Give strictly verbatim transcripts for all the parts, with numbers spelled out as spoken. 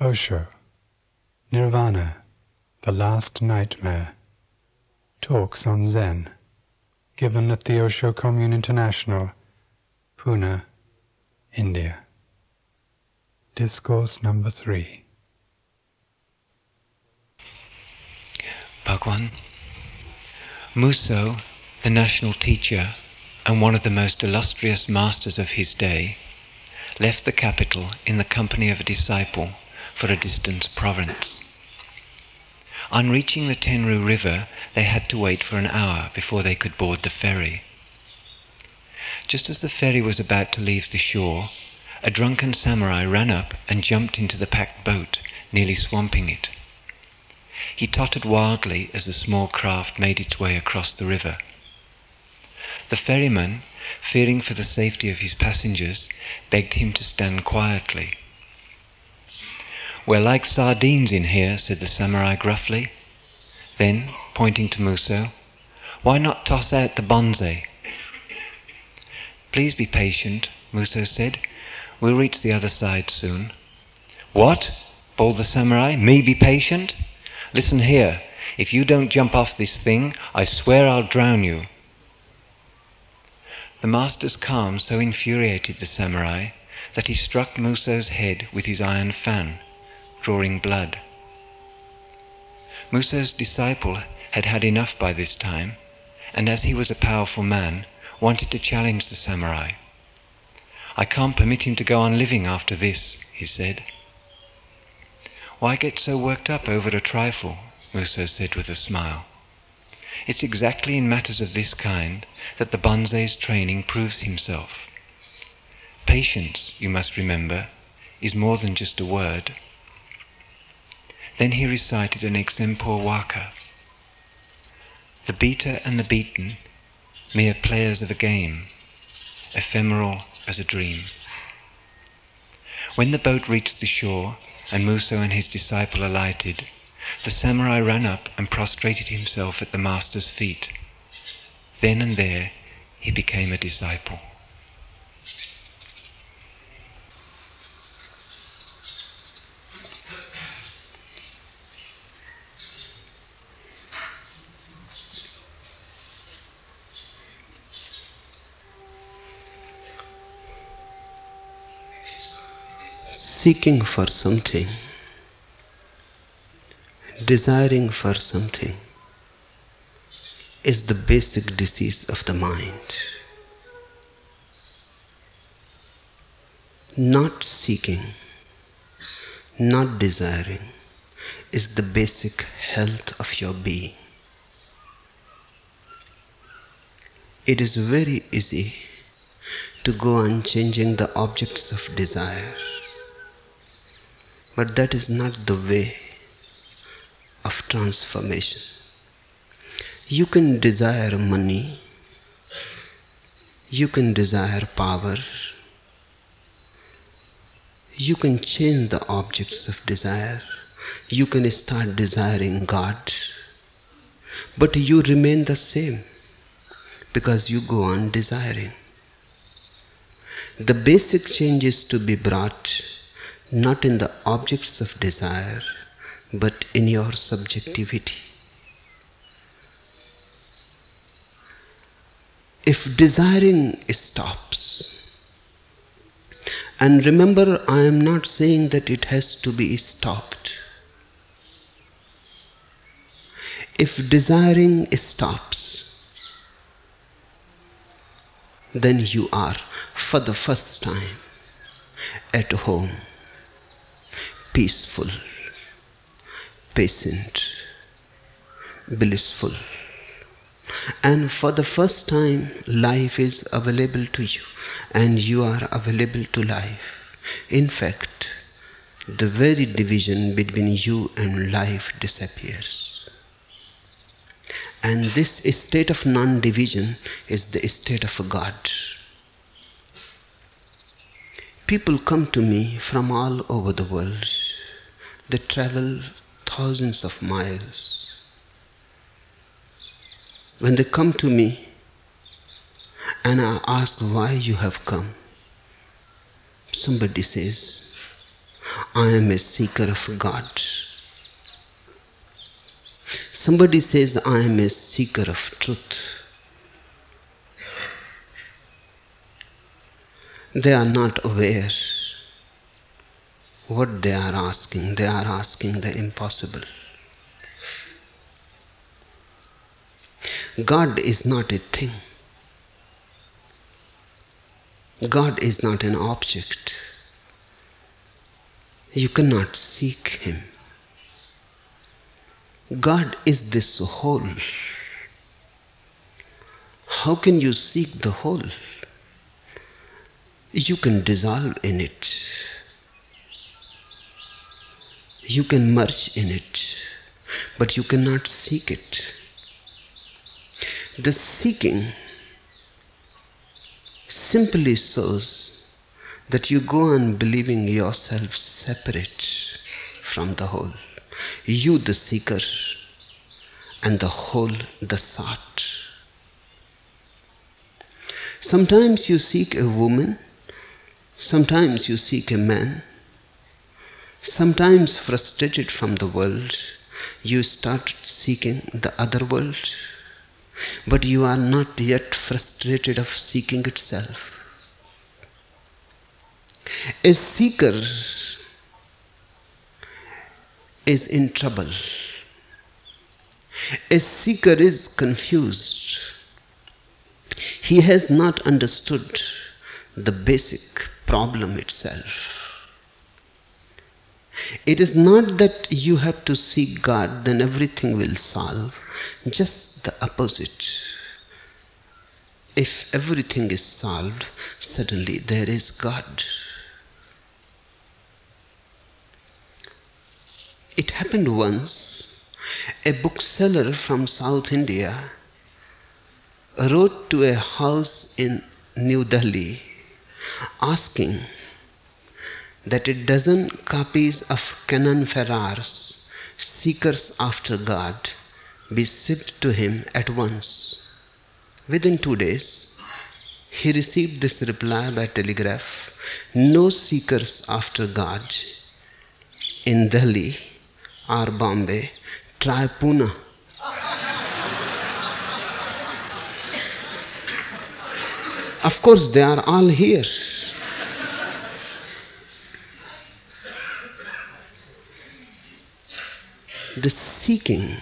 Osho, Nirvana, the Last Nightmare. Talks on Zen, given at the Osho Commune International, Pune, India. Discourse number three. Bhagwan, Musso, the national teacher and one of the most illustrious masters of his day, left the capital in the company of a disciple for a distant province. On reaching the Tenru River, they had to wait for an hour before they could board the ferry. Just as the ferry was about to leave the shore, a drunken samurai ran up and jumped into the packed boat, nearly swamping it. He tottered wildly as the small craft made its way across the river. The ferryman, fearing for the safety of his passengers, begged him to stand quietly. "We're like sardines in here," said the samurai gruffly. Then, pointing to Musso, "Why not toss out the bonsai?" "Please be patient," Musso said. "We'll reach the other side soon." "What?" bawled the samurai. "Me be patient? Listen here, if you don't jump off this thing, I swear I'll drown you." The master's calm so infuriated the samurai that he struck Musso's head with his iron fan, drawing blood. Musso's disciple had had enough by this time, and as he was a powerful man, wanted to challenge the samurai. "I can't permit him to go on living after this," he said. "Why get so worked up over a trifle?" Musso said with a smile. "It's exactly in matters of this kind that the bonsai's training proves himself. Patience, you must remember, is more than just a word." Then he recited an extempore waka. "The beater and the beaten, mere players of a game, ephemeral as a dream." When the boat reached the shore and Musso and his disciple alighted, the samurai ran up and prostrated himself at the master's feet. Then and there he became a disciple. Seeking for something, desiring for something, is the basic disease of the mind. Not seeking, not desiring, is the basic health of your being. It is very easy to go on changing the objects of desire, but that is not the way of transformation. You can desire money, you can desire power, you can change the objects of desire, you can start desiring God, but you remain the same because you go on desiring. The basic change is to be brought not in the objects of desire, but in your subjectivity. If desiring stops, and remember, I am not saying that it has to be stopped. If desiring stops, then you are, for the first time, at home, peaceful, patient, blissful. And for the first time, life is available to you, and you are available to life. In fact, the very division between you and life disappears. And this state of non-division is the state of God. People come to me from all over the world. They travel thousands of miles. When they come to me and I ask why you have come, somebody says, I am a seeker of God. Somebody says, I am a seeker of truth. They are not aware what they are asking. They are asking the impossible. God is not a thing. God is not an object. You cannot seek Him. God is this whole. How can you seek the whole? You can dissolve in it. You can merge in it, but you cannot seek it. The seeking simply shows that you go on believing yourself separate from the whole. You the seeker and the whole the sought. Sometimes you seek a woman, sometimes you seek a man, sometimes frustrated from the world, you start seeking the other world, but you are not yet frustrated of seeking itself. A seeker is in trouble. A seeker is confused. He has not understood the basic problem itself. It is not that you have to seek God, then everything will solve. Just the opposite. If everything is solved, suddenly there is God. It happened once. A bookseller from South India wrote to a house in New Delhi asking that a dozen copies of Canon Ferrar's Seekers After God be shipped to him at once. Within two days, he received this reply by telegraph: no seekers after God in Delhi or Bombay. Try Pune. Of course, they are all here. The seeking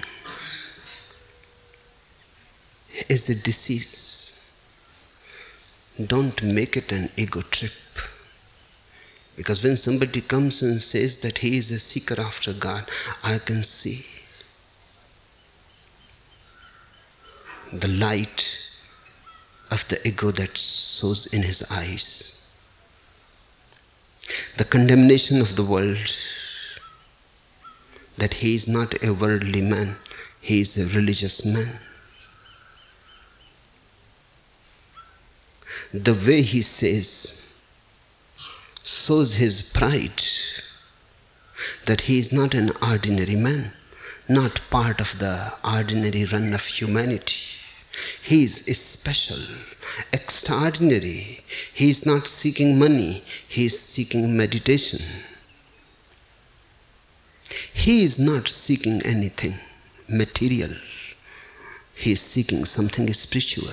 is a disease. Don't make it an ego trip. Because when somebody comes and says that he is a seeker after God, I can see the light of the ego that shows in his eyes. The condemnation of the world, that he is not a worldly man, he is a religious man. The way he says shows his pride, that he is not an ordinary man, not part of the ordinary run of humanity. He is special, extraordinary. He is not seeking money, he is seeking meditation. He is not seeking anything material, he is seeking something spiritual.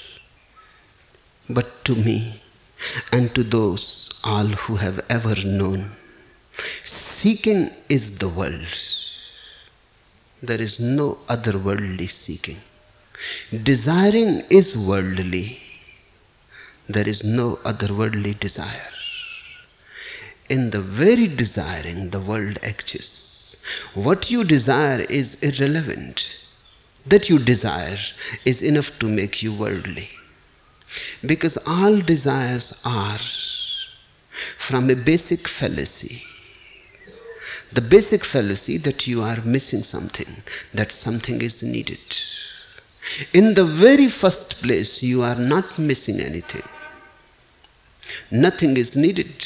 But to me, and to those all who have ever known, seeking is the world. There is no other worldly seeking. Desiring is worldly. There is no other worldly desire. In the very desiring, the world exists. What you desire is irrelevant. That you desire is enough to make you worldly. Because all desires are from a basic fallacy. The basic fallacy that you are missing something, that something is needed. In the very first place, you are not missing anything. Nothing is needed.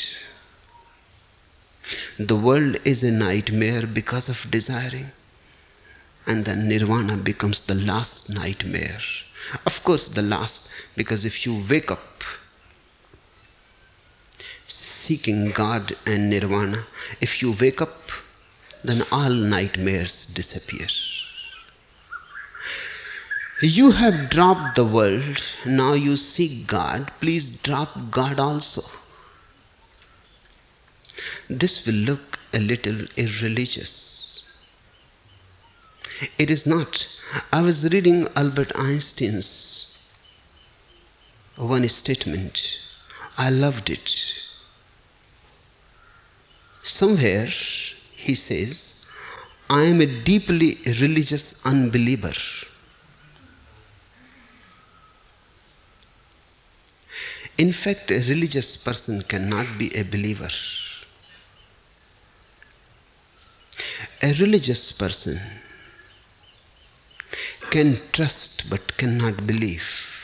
The world is a nightmare because of desiring, and then nirvana becomes the last nightmare. Of course, the last, because if you wake up seeking God and nirvana. If you wake up, then all nightmares disappear. You have dropped the world, now you seek God. Please drop God also. This will look a little irreligious. It is not. I was reading Albert Einstein's one statement. I loved it. Somewhere he says, I am a deeply religious unbeliever. In fact, a religious person cannot be a believer. A religious person can trust but cannot believe.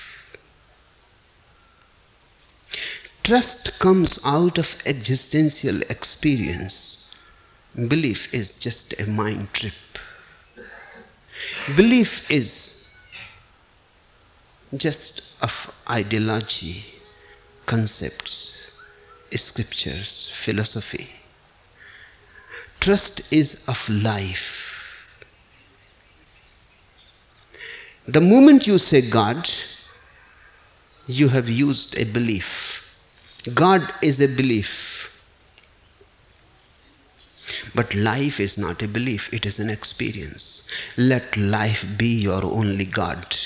Trust comes out of existential experience. Belief is just a mind trip. Belief is just of ideology, concepts, scriptures, philosophy. Trust is of life. The moment you say God, you have used a belief. God is a belief. But life is not a belief, it is an experience. Let life be your only God.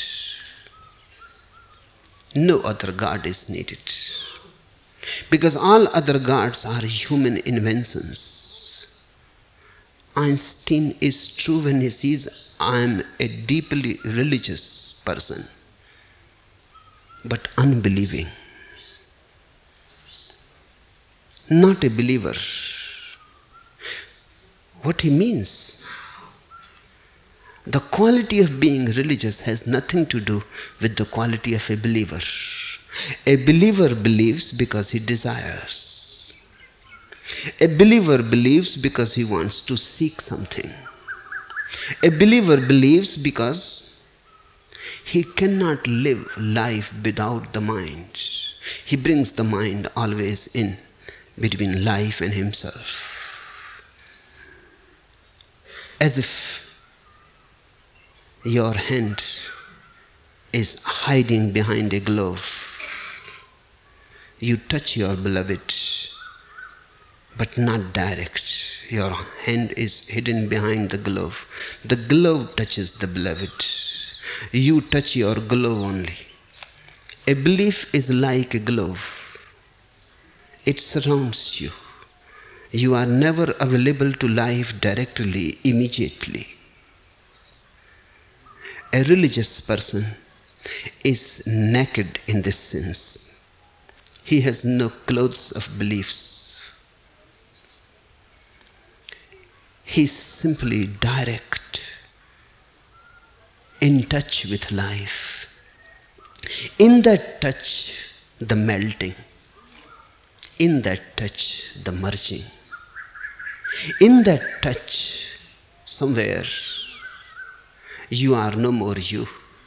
No other God is needed. Because all other gods are human inventions. Einstein is true when he says, I am a deeply religious person, but unbelieving. Not a believer. What he means? The quality of being religious has nothing to do with the quality of a believer. A believer believes because he desires. A believer believes because he wants to seek something. A believer believes because he cannot live life without the mind. He brings the mind always in between life and himself. As if your hand is hiding behind a glove. You touch your beloved, but not direct. Your hand is hidden behind the glove. The glove touches the beloved. You touch your glove only. A belief is like a glove. It surrounds you. You are never available to life directly, immediately. A religious person is naked in this sense. He has no clothes of beliefs. He is simply direct, in touch with life. In that touch, the melting. In that touch, the merging. In that touch, somewhere, you are no more you.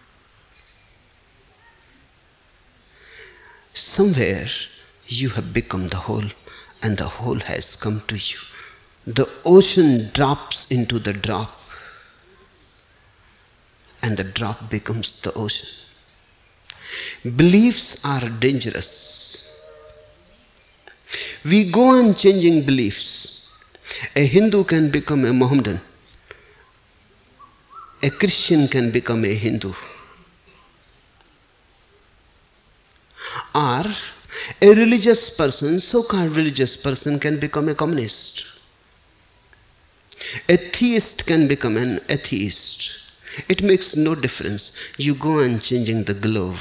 Somewhere, you have become the whole, and the whole has come to you. The ocean drops into the drop, and the drop becomes the ocean. Beliefs are dangerous. We go on changing beliefs. A Hindu can become a Mohammedan. A Christian can become a Hindu. Or a religious person, so-called religious person, can become a communist. A theist can become an atheist. It makes no difference. You go on changing the glove,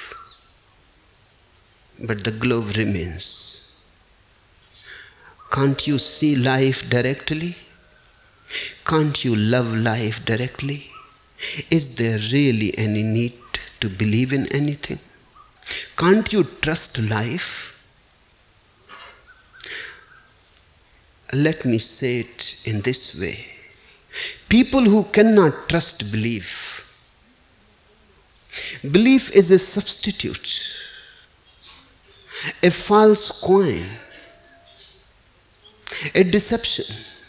but the glove remains. Can't you see life directly? Can't you love life directly? Is there really any need to believe in anything? Can't you trust life? Let me say it in this way. People who cannot trust belief. Belief is a substitute, a false coin. a deception.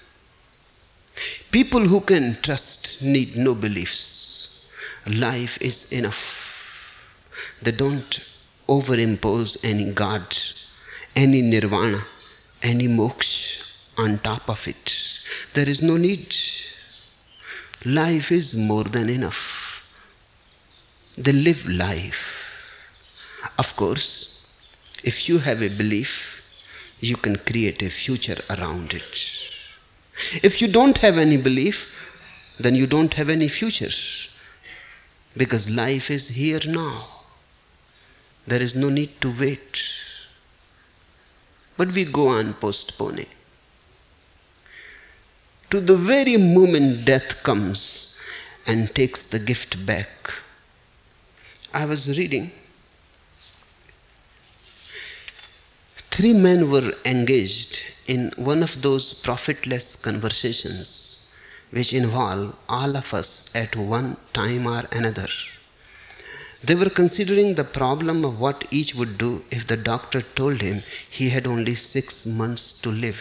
People who can trust need no beliefs. Life is enough. They don't overimpose any God, any nirvana, any moksha on top of it. There is no need. Life is more than enough. They live life. Of course, if you have a belief, you can create a future around it. If you don't have any belief, then you don't have any future. Because life is here now. There is no need to wait. But we go on postponing. To the very moment death comes and takes the gift back. I was reading. Three men were engaged in one of those profitless conversations which involve all of us at one time or another. They were considering the problem of what each would do if the doctor told him he had only six months to live.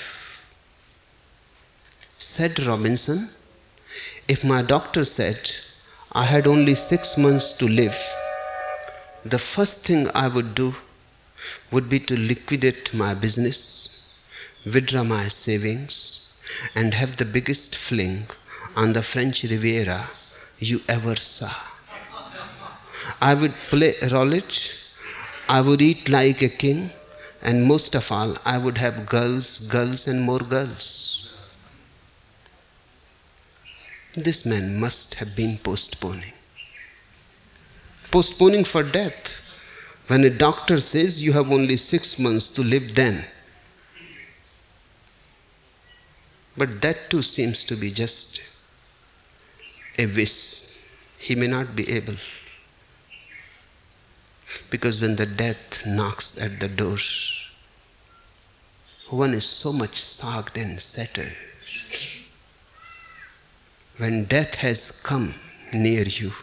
Said Robinson, if my doctor said I had only six months to live, the first thing I would do would be to liquidate my business, withdraw my savings, and have the biggest fling on the French Riviera you ever saw. I would play roulette, I would eat like a king, and most of all, I would have girls, girls, and more girls. This man must have been postponing. Postponing for death. When a doctor says you have only six months to live then. But that too seems to be just a wish. He may not be able. Because when the death knocks at the door, one is so much sogged and settled. When death has come near you,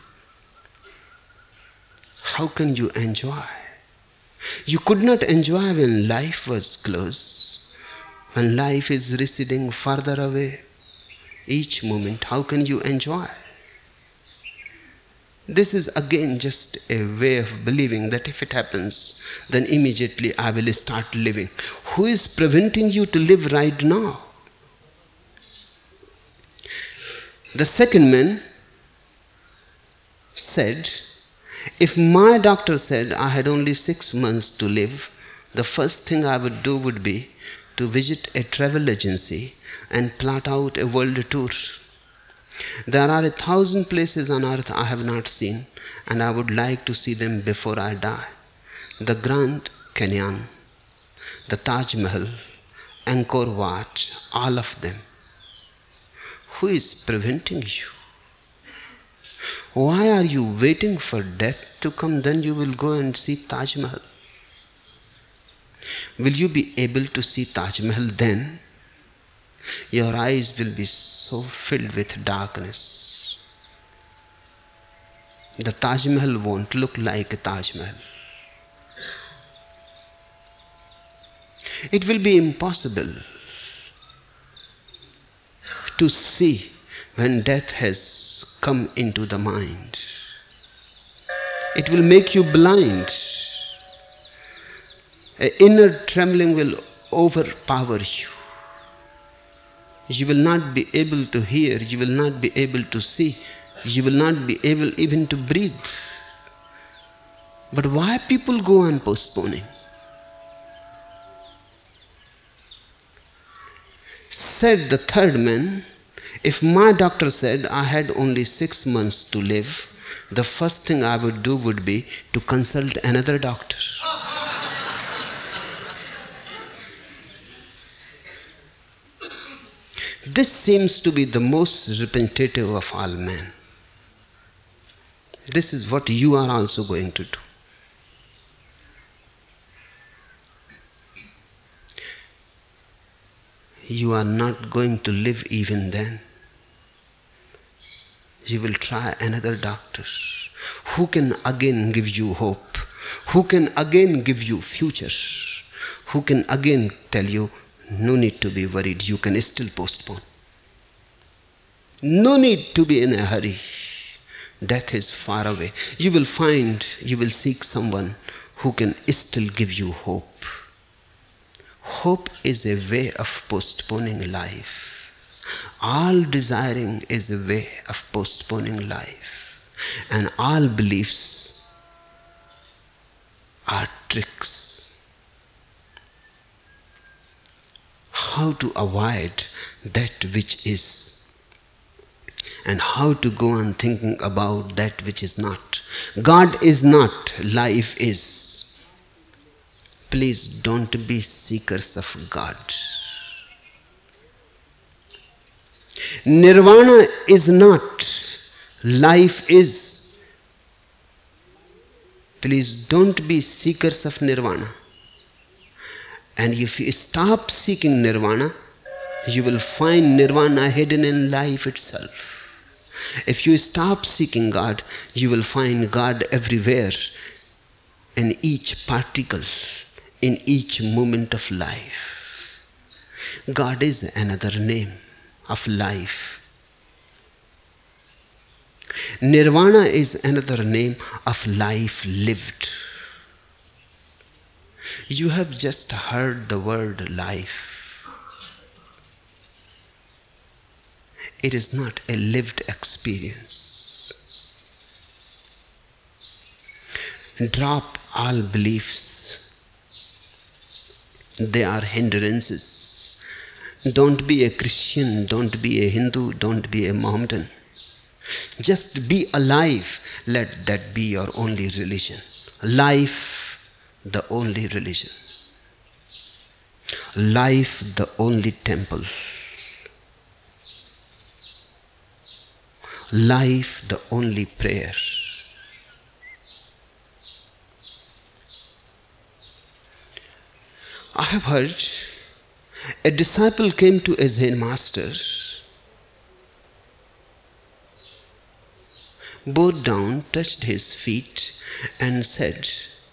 how can you enjoy? You could not enjoy when life was close. When life is receding farther away, each moment, how can you enjoy? This is again just a way of believing that if it happens, then immediately I will start living. Who is preventing you to live right now? The second man said, if my doctor said I had only six months to live, the first thing I would do would be to visit a travel agency and plot out a world tour. There are a thousand places on earth I have not seen, and I would like to see them before I die. The Grand Canyon, the Taj Mahal, Angkor Wat, all of them. Who is preventing you? Why are you waiting for death to come? Then you will go and see Taj Mahal. Will you be able to see Taj Mahal then? Your eyes will be so filled with darkness. The Taj Mahal won't look like a Taj Mahal. It will be impossible to see when death has come into the mind. It will make you blind. An inner trembling will overpower you. You will not be able to hear, you will not be able to see, you will not be able even to breathe. But why people go on postponing? Said the third man, if my doctor said I had only six months to live, the first thing I would do would be to consult another doctor. This seems to be the most repetitive of all men. This is what you are also going to do. You are not going to live even then. You will try another doctor who can again give you hope, who can again give you future, who can again tell you No need to be worried, you can still postpone. No need to be in a hurry. Death is far away. You will find, you will seek someone who can still give you hope. Hope is a way of postponing life. All desiring is a way of postponing life. And all beliefs are tricks. How to avoid that which is, and how to go on thinking about that which is not. God is not, life is. Please don't be seekers of God. Nirvana is not, life is. Please don't be seekers of nirvana. And if you stop seeking nirvana, you will find nirvana hidden in life itself. If you stop seeking God, you will find God everywhere, in each particle, in each moment of life. God is another name of life. Nirvana is another name of life lived. You have just heard the word life. It is not a lived experience. Drop all beliefs. They are hindrances. Don't be a Christian, don't be a Hindu, don't be a Mohammedan. Just be alive. Let that be your only religion. Life, the only religion. Life, the only temple. Life, the only prayer. I have heard a disciple came to a Zen master, bowed down, touched his feet, and said,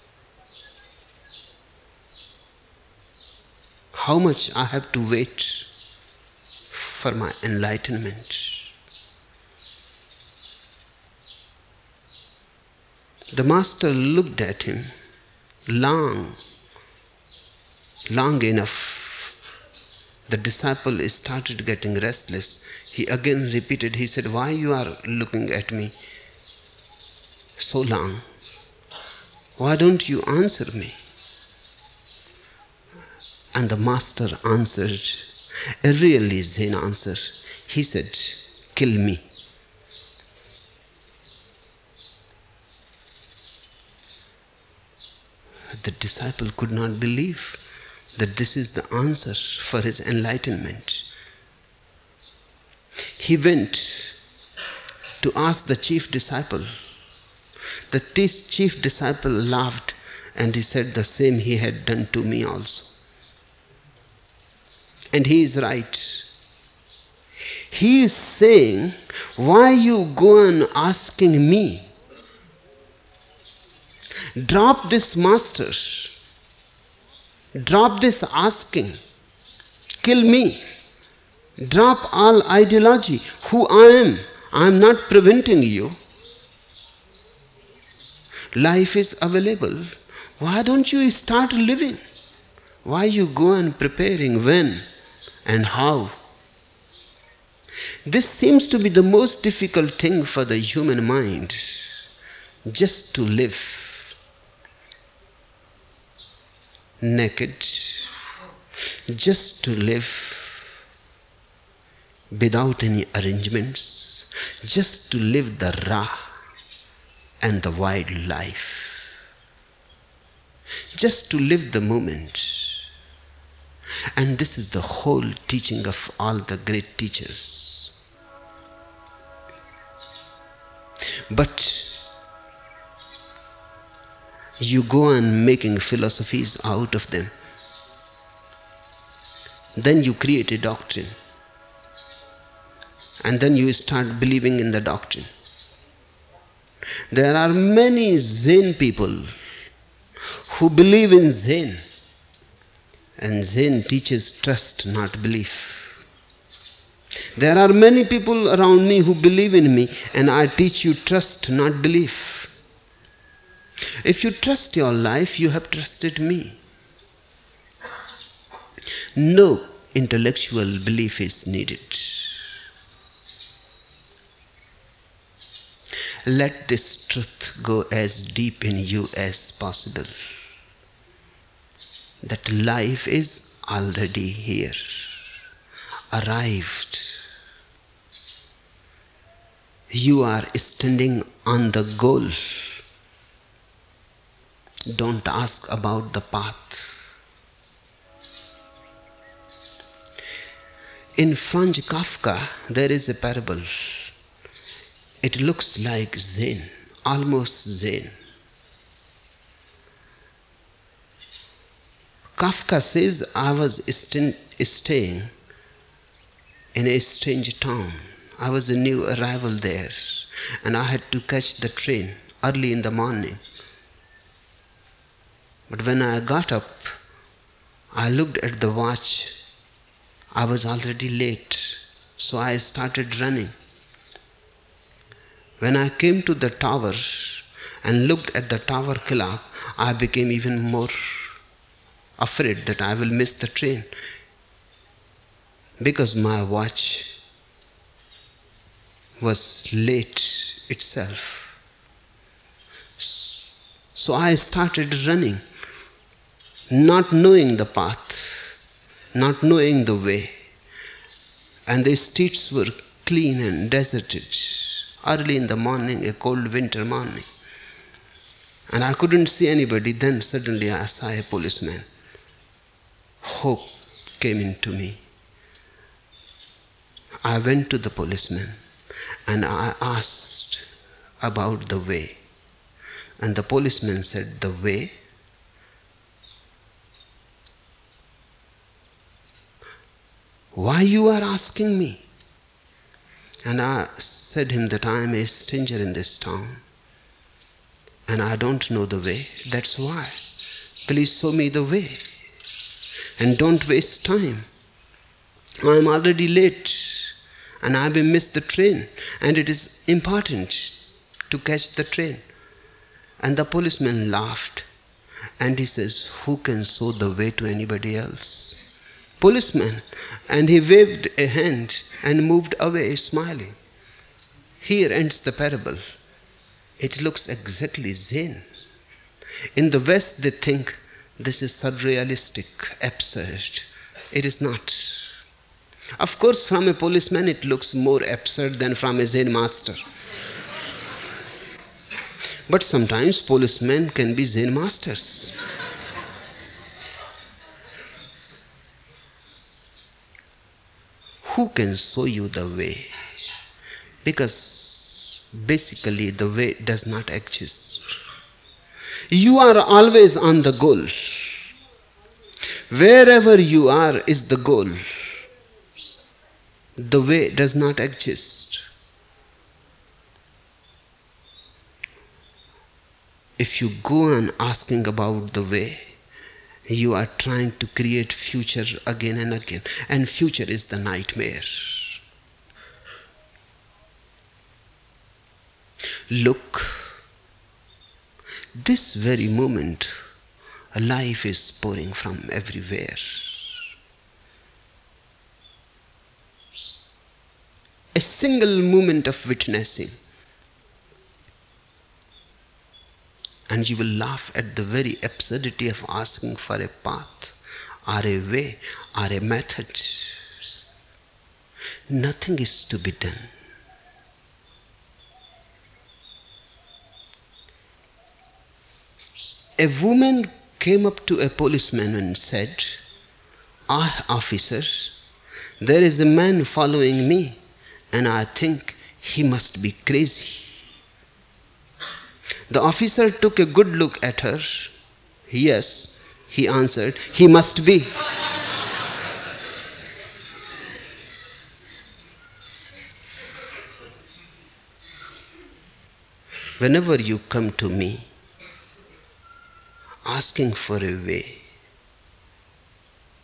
"How much I have to wait for my enlightenment?" The master looked at him long, long enough. The disciple started getting restless. He again repeated, he said, "Why you are looking at me so long? Why don't you answer me?" And the master answered, a really Zen answer. He said, "Kill me." The disciple could not believe that this is the answer for his enlightenment. He went to ask the chief disciple. The chief disciple laughed and he said the same he had done to me also. And he is right. He is saying, why you go on asking me? Drop this master. Drop this asking. Kill me. Drop all ideology. Who I am. I am not preventing you. Life is available. Why don't you start living? Why you go on preparing when and how? This seems to be the most difficult thing for the human mind. Just to live. Naked, just to live without any arrangements, just to live the raw and the wide life, just to live the moment. And this is the whole teaching of all the great teachers. But you go on making philosophies out of them. Then you create a doctrine. And then you start believing in the doctrine. There are many Zen people who believe in Zen. And Zen teaches trust, not belief. There are many people around me who believe in me, and I teach you trust, not belief. If you trust your life, you have trusted me. No intellectual belief is needed. Let this truth go as deep in you as possible. That life is already here, arrived. You are standing on the goal. Don't ask about the path. In Franz Kafka, there is a parable. It looks like Zen, almost Zen. Kafka says, I was st- staying in a strange town. I was a new arrival there, and I had to catch the train early in the morning. But when I got up, I looked at the watch. I was already late, so I started running. When I came to the tower and looked at the tower clock, I became even more afraid that I will miss the train, because my watch was late itself. So I started running, not knowing the path, not knowing the way. And the streets were clean and deserted. Early in the morning, a cold winter morning. And I couldn't see anybody. Then suddenly I saw a policeman. Hope came into me. I went to the policeman and I asked about the way. And the policeman said, the way? Why you are asking me? And I said him that I am a stranger in this town and I don't know the way. That's why. Please show me the way. And don't waste time. I am already late and I may miss the train, and it is important to catch the train. And the policeman laughed and he says, who can show the way to anybody else? Policeman. And he waved a hand and moved away smiling. Here ends the parable. It looks exactly Zen. In the West they think this is surrealistic, absurd. It is not. Of course, from a policeman it looks more absurd than from a Zen master. But sometimes policemen can be Zen masters. Who can show you the way? Because basically the way does not exist. You are always on the goal. Wherever you are is the goal. The way does not exist. If you go on asking about the way, you are trying to create future again and again. And future is the nightmare. Look, this very moment, life is pouring from everywhere. A single moment of witnessing, and you will laugh at the very absurdity of asking for a path, or a way, or a method. Nothing is to be done. A woman came up to a policeman and said, "Ah, officer, there is a man following me, and I think he must be crazy." The officer took a good look at her. "Yes," he answered, "he must be." Whenever you come to me asking for a way,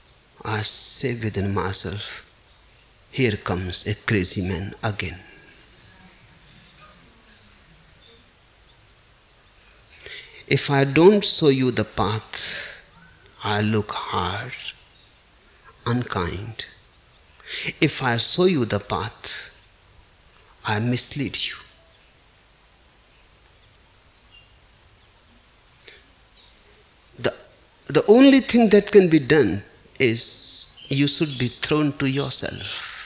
I say within myself, here comes a crazy man again. If I don't show you the path, I look hard, unkind. If I show you the path, I mislead you. The, the only thing that can be done is you should be thrown to yourself.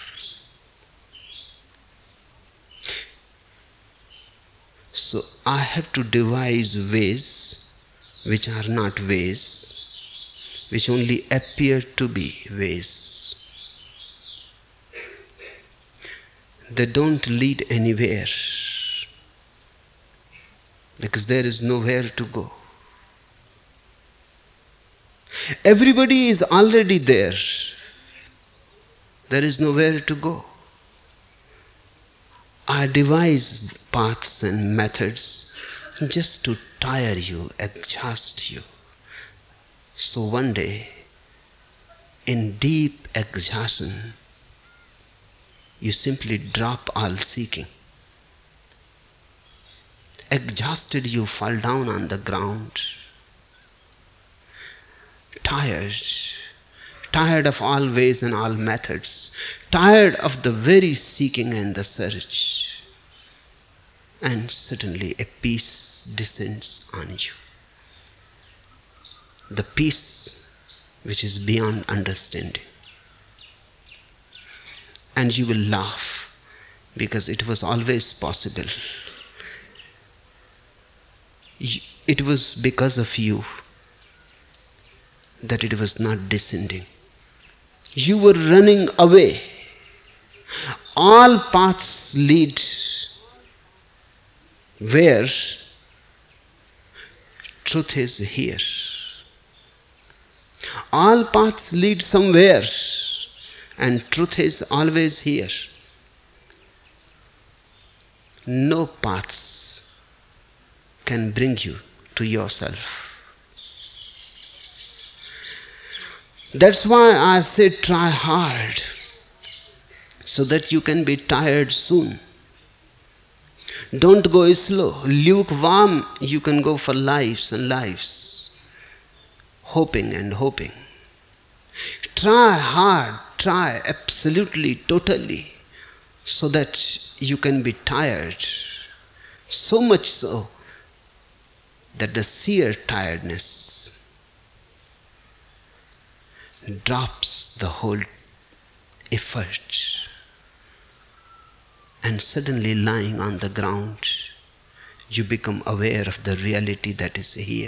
So I have to devise ways which are not ways, which only appear to be ways. They don't lead anywhere, because there is nowhere to go. Everybody is already there. There is nowhere to go. I devise paths and methods just to tire you, exhaust you. So one day, in deep exhaustion, you simply drop all seeking. Exhausted, you fall down on the ground. Tired, tired of all ways and all methods, tired of the very seeking and the search. And suddenly a peace descends on you. The peace which is beyond understanding. And you will laugh, because it was always possible. It was because of you that it was not descending. You were running away. All paths lead where truth is here. All paths lead somewhere, and truth is always here. No paths can bring you to yourself. That's why I say try hard, so that you can be tired soon. Don't go slow. Lukewarm, you can go for lives and lives, hoping and hoping. Try hard, try absolutely, totally, so that you can be tired. So much so that the sheer tiredness drops the whole effort, and suddenly lying on the ground, you become aware of the reality that is here.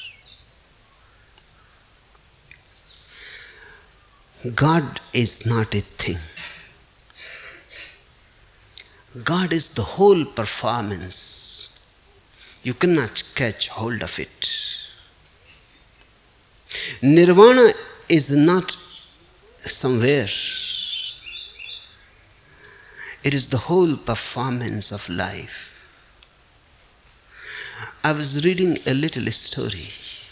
God is not a thing. God is the whole performance. You cannot catch hold of it. Nirvana is not somewhere. It is the whole performance of life. I was reading a little story.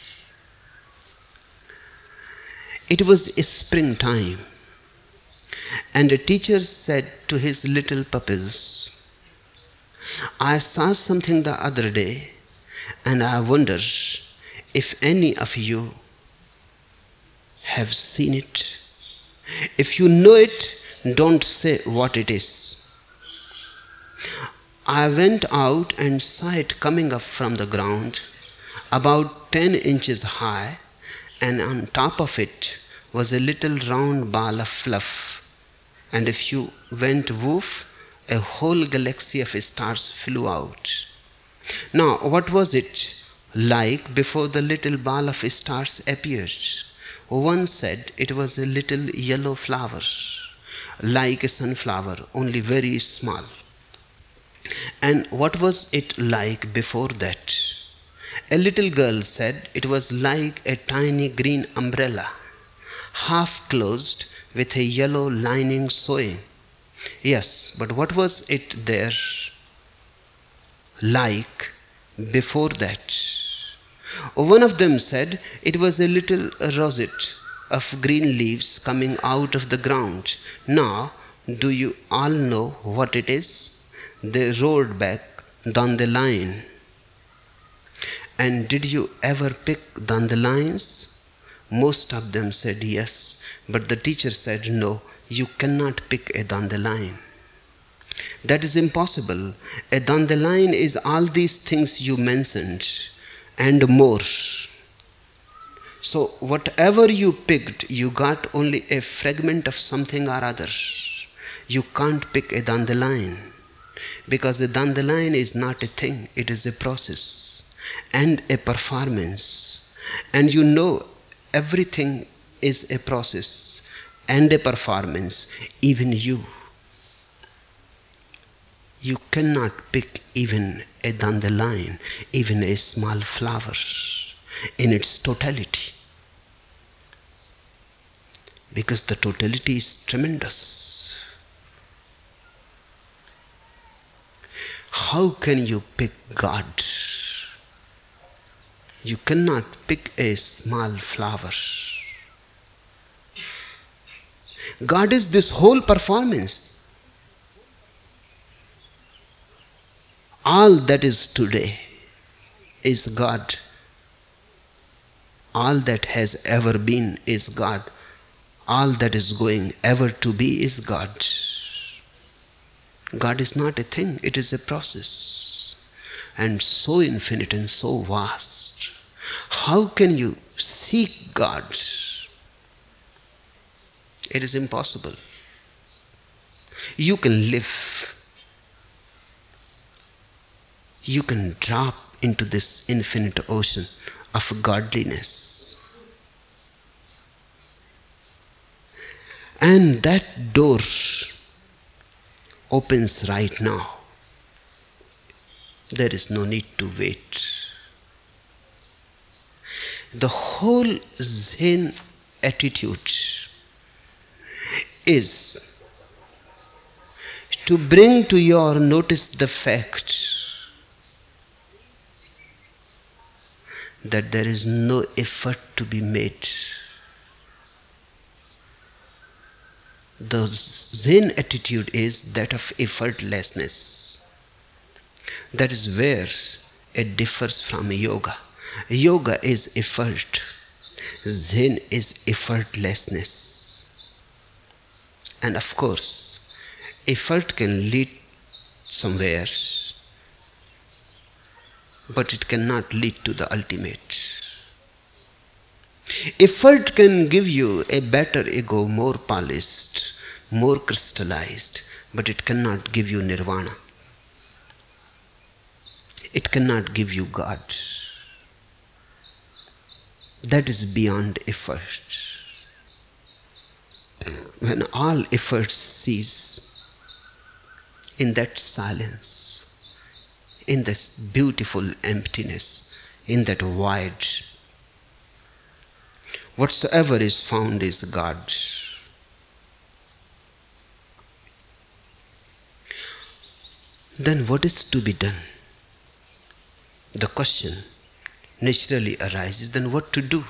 It was springtime, and a teacher said to his little pupils, I saw something the other day, and I wonder if any of you have seen it. If you know it, don't say what it is. I went out and saw it coming up from the ground, about ten inches high, and on top of it was a little round ball of fluff. And if you went woof, a whole galaxy of stars flew out. Now, what was it like before the little ball of stars appeared? One said it was a little yellow flower, like a sunflower, only very small. And what was it like before that? A little girl said it was like a tiny green umbrella, half closed with a yellow lining showing. Yes, but what was it there like before that? One of them said it was a little rosette, of green leaves coming out of the ground. Now, do you all know what it is? They roared back, dandelion. And did you ever pick dandelions? Most of them said yes, but the teacher said no, you cannot pick a dandelion. That is impossible. A dandelion is all these things you mentioned and more. So whatever you picked, you got only a fragment of something or other. You can't pick a dandelion, because a dandelion is not a thing, it is a process and a performance. And you know, everything is a process and a performance, even you. You cannot pick even a dandelion, even a small flower in its totality, because the totality is tremendous. How can you pick God? You cannot pick a small flower. God is this whole performance. All that is today is God. All that has ever been is God. All that is going ever to be is God. God is not a thing, it is a process. And so infinite and so vast. How can you seek God? It is impossible. You can live. You can drop into this infinite ocean of godliness. And that door opens right now. There is no need to wait. The whole Zen attitude is to bring to your notice the fact that there is no effort to be made. The Zen attitude is that of effortlessness. That is where it differs from yoga. Yoga is effort. Zen is effortlessness. And of course, effort can lead somewhere, but it cannot lead to the ultimate. Effort can give you a better ego, more polished, more crystallized, but it cannot give you nirvana. It cannot give you God. That is beyond effort. When all efforts cease, in that silence, in this beautiful emptiness, in that void, whatsoever is found is God. Then what is to be done? The question naturally arises, then what to do?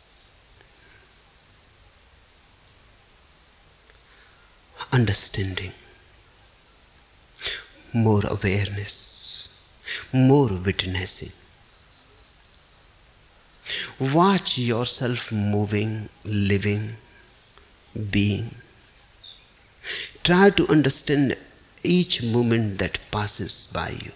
Understanding, more awareness, more witnessing. Watch yourself moving, living, being. Try to understand each moment that passes by you.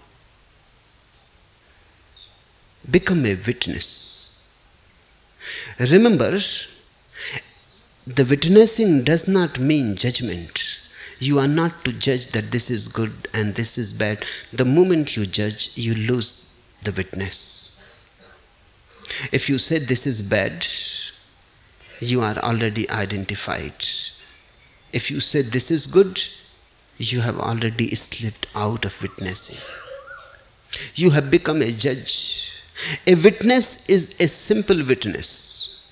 Become a witness. Remember, the witnessing does not mean judgment. You are not to judge that this is good and this is bad. The moment you judge, you lose the witness. If you say this is bad, you are already identified. If you say this is good, you have already slipped out of witnessing. You have become a judge. A witness is a simple witness.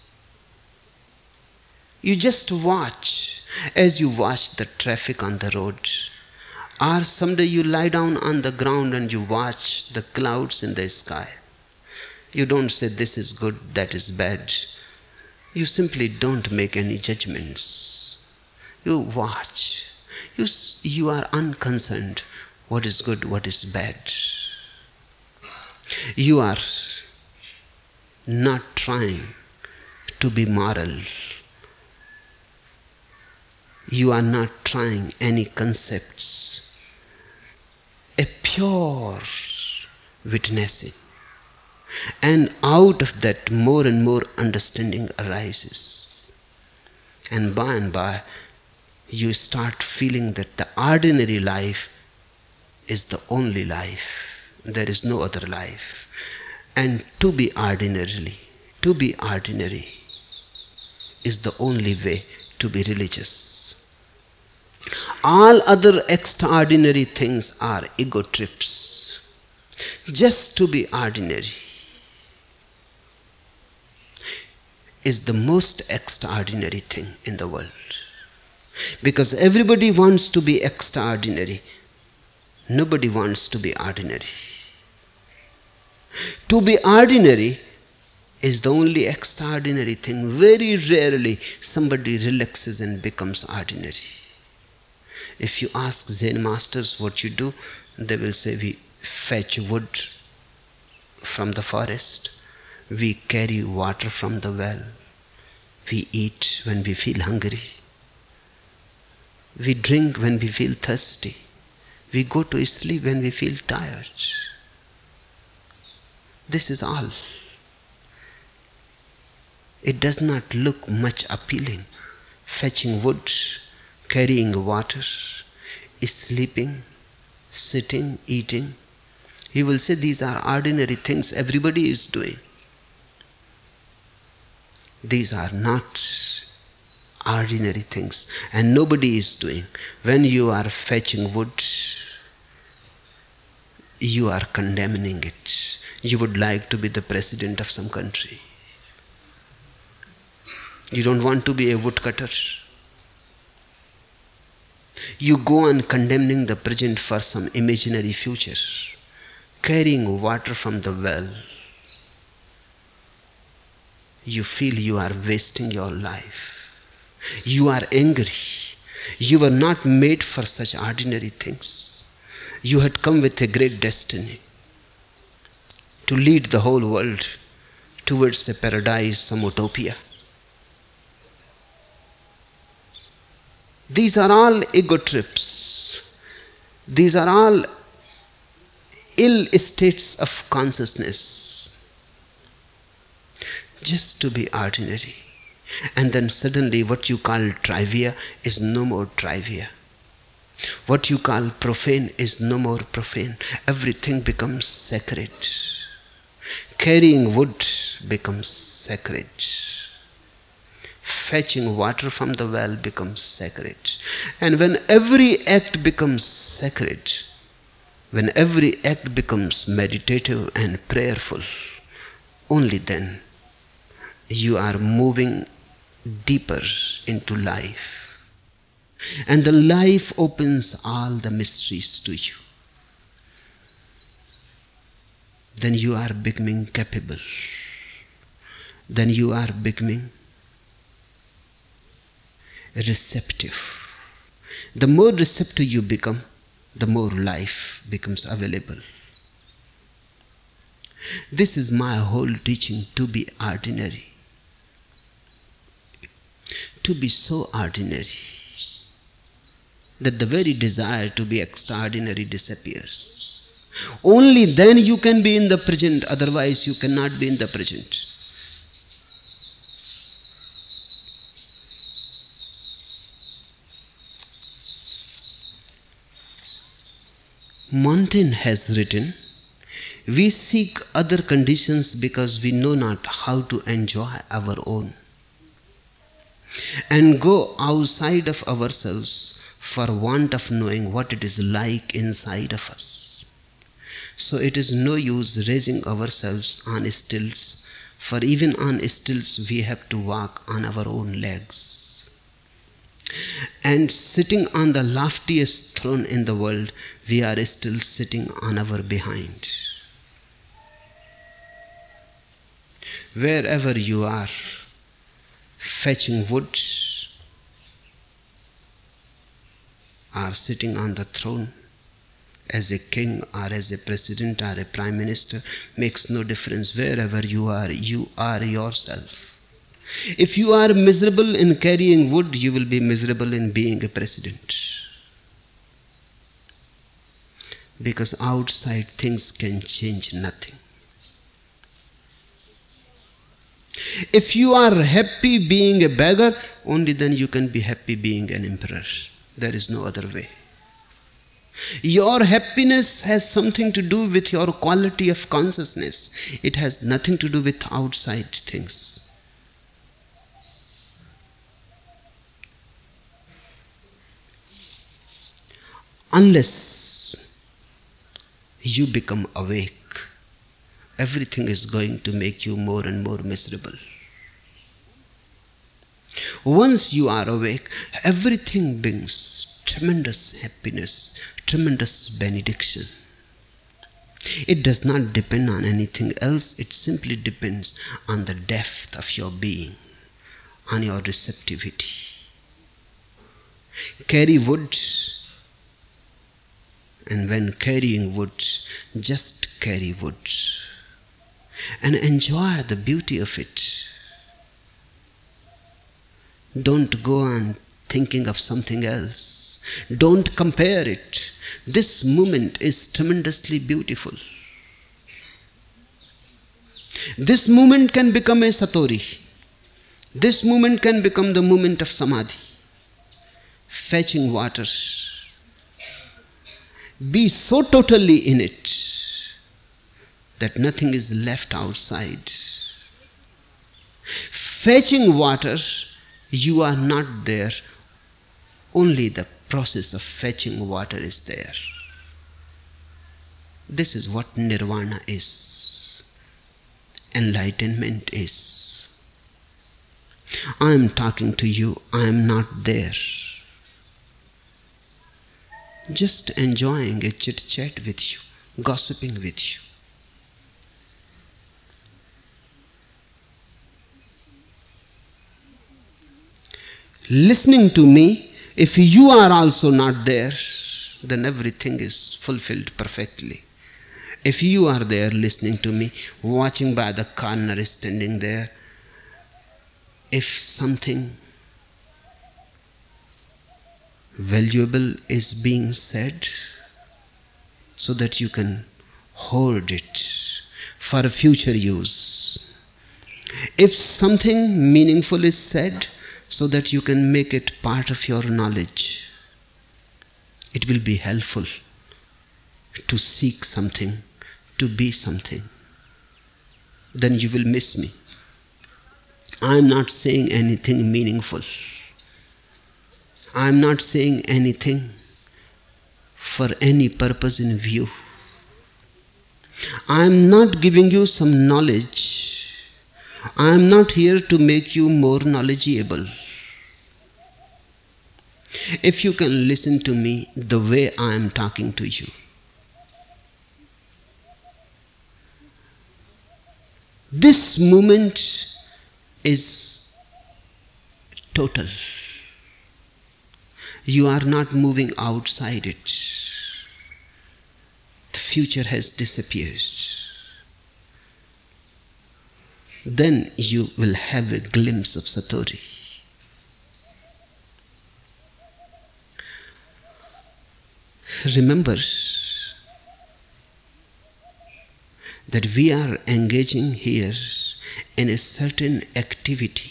You just watch as you watch the traffic on the road. Or someday you lie down on the ground and you watch the clouds in the sky. You don't say this is good, that is bad. You simply don't make any judgments. You watch. You, you are unconcerned what is good, what is bad. You are not trying to be moral. You are not trying any concepts. A pure witnessing. And out of that more and more understanding arises. And by and by you start feeling that the ordinary life is the only life. There is no other life. And to be ordinarily, to be ordinary is the only way to be religious. All other extraordinary things are ego trips. Just to be ordinary is the most extraordinary thing in the world. Because everybody wants to be extraordinary. Nobody wants to be ordinary. To be ordinary is the only extraordinary thing. Very rarely somebody relaxes and becomes ordinary. If you ask Zen masters what you do, they will say, we fetch wood from the forest, we carry water from the well, we eat when we feel hungry, we drink when we feel thirsty, we go to sleep when we feel tired. This is all. It does not look much appealing. Fetching wood, carrying water, sleeping, sitting, eating. He will say these are ordinary things everybody is doing. These are not ordinary things and nobody is doing. When you are fetching wood, you are condemning it. You would like to be the president of some country. You don't want to be a woodcutter. You go on condemning the present for some imaginary future. Carrying water from the well. You feel you are wasting your life. You are angry. You were not made for such ordinary things. You had come with a great destiny to lead the whole world towards a paradise, some utopia. These are all ego trips. These are all ill states of consciousness. Just to be ordinary. And then suddenly what you call trivia is no more trivia. What you call profane is no more profane. Everything becomes sacred. Carrying wood becomes sacred. Fetching water from the well becomes sacred. And when every act becomes sacred, when every act becomes meditative and prayerful, only then you are moving deeper into life. And the life opens all the mysteries to you. Then you are becoming capable. Then you are becoming receptive. The more receptive you become, the more life becomes available. This is my whole teaching, to be ordinary. To be so ordinary that the very desire to be extraordinary disappears. Only then you can be in the present, otherwise you cannot be in the present. Montaigne has written, we seek other conditions because we know not how to enjoy our own, and go outside of ourselves for want of knowing what it is like inside of us. So it is no use raising ourselves on stilts, for even on stilts we have to walk on our own legs. And sitting on the loftiest throne in the world, we are still sitting on our behind. Wherever you are, fetching wood, or sitting on the throne as a king or as a president or a prime minister, makes no difference. Wherever you are, you are yourself. If you are miserable in carrying wood, you will be miserable in being a president. Because outside things can change nothing. If you are happy being a beggar, only then you can be happy being an emperor. There is no other way. Your happiness has something to do with your quality of consciousness. It has nothing to do with outside things. Unless you become awake, everything is going to make you more and more miserable. Once you are awake, everything brings tremendous happiness, tremendous benediction. It does not depend on anything else, it simply depends on the depth of your being, on your receptivity. Carry wood, and when carrying wood, just carry wood and enjoy the beauty of it. Don't go on thinking of something else. Don't compare it. This moment is tremendously beautiful. This moment can become a satori. This moment can become the moment of samadhi. Fetching water. Be so totally in it that nothing is left outside. Fetching water, you are not there. Only the process of fetching water is there. This is what nirvana is. Enlightenment is. I am talking to you, I am not there. Just enjoying a chit-chat with you, gossiping with you. Listening to me, if you are also not there, then everything is fulfilled perfectly. If you are there listening to me, watching by the corner, standing there, if something valuable is being said, so that you can hoard it for future use. If something meaningful is said, so that you can make it part of your knowledge, it will be helpful to seek something, to be something. Then you will miss me. I am not saying anything meaningful. I am not saying anything for any purpose in view. I am not giving you some knowledge. I am not here to make you more knowledgeable. If you can listen to me the way I am talking to you, this moment is total. You are not moving outside it. The future has disappeared. Then you will have a glimpse of satori. Remember that we are engaging here in a certain activity.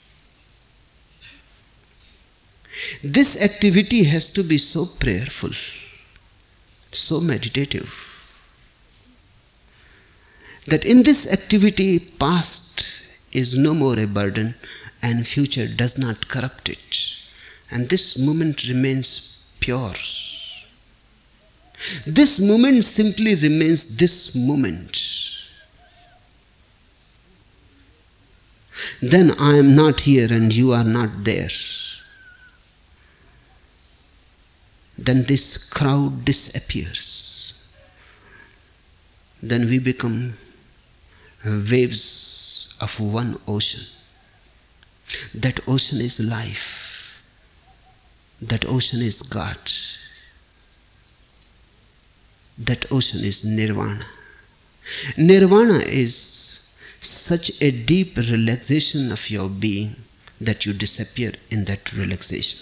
This activity has to be so prayerful, so meditative, that in this activity past is no more a burden and future does not corrupt it, and this moment remains pure. This moment simply remains this moment. Then I am not here and you are not there. Then this crowd disappears. Then we become waves of one ocean. That ocean is life. That ocean is God. That ocean is nirvana. Nirvana is such a deep relaxation of your being that you disappear in that relaxation.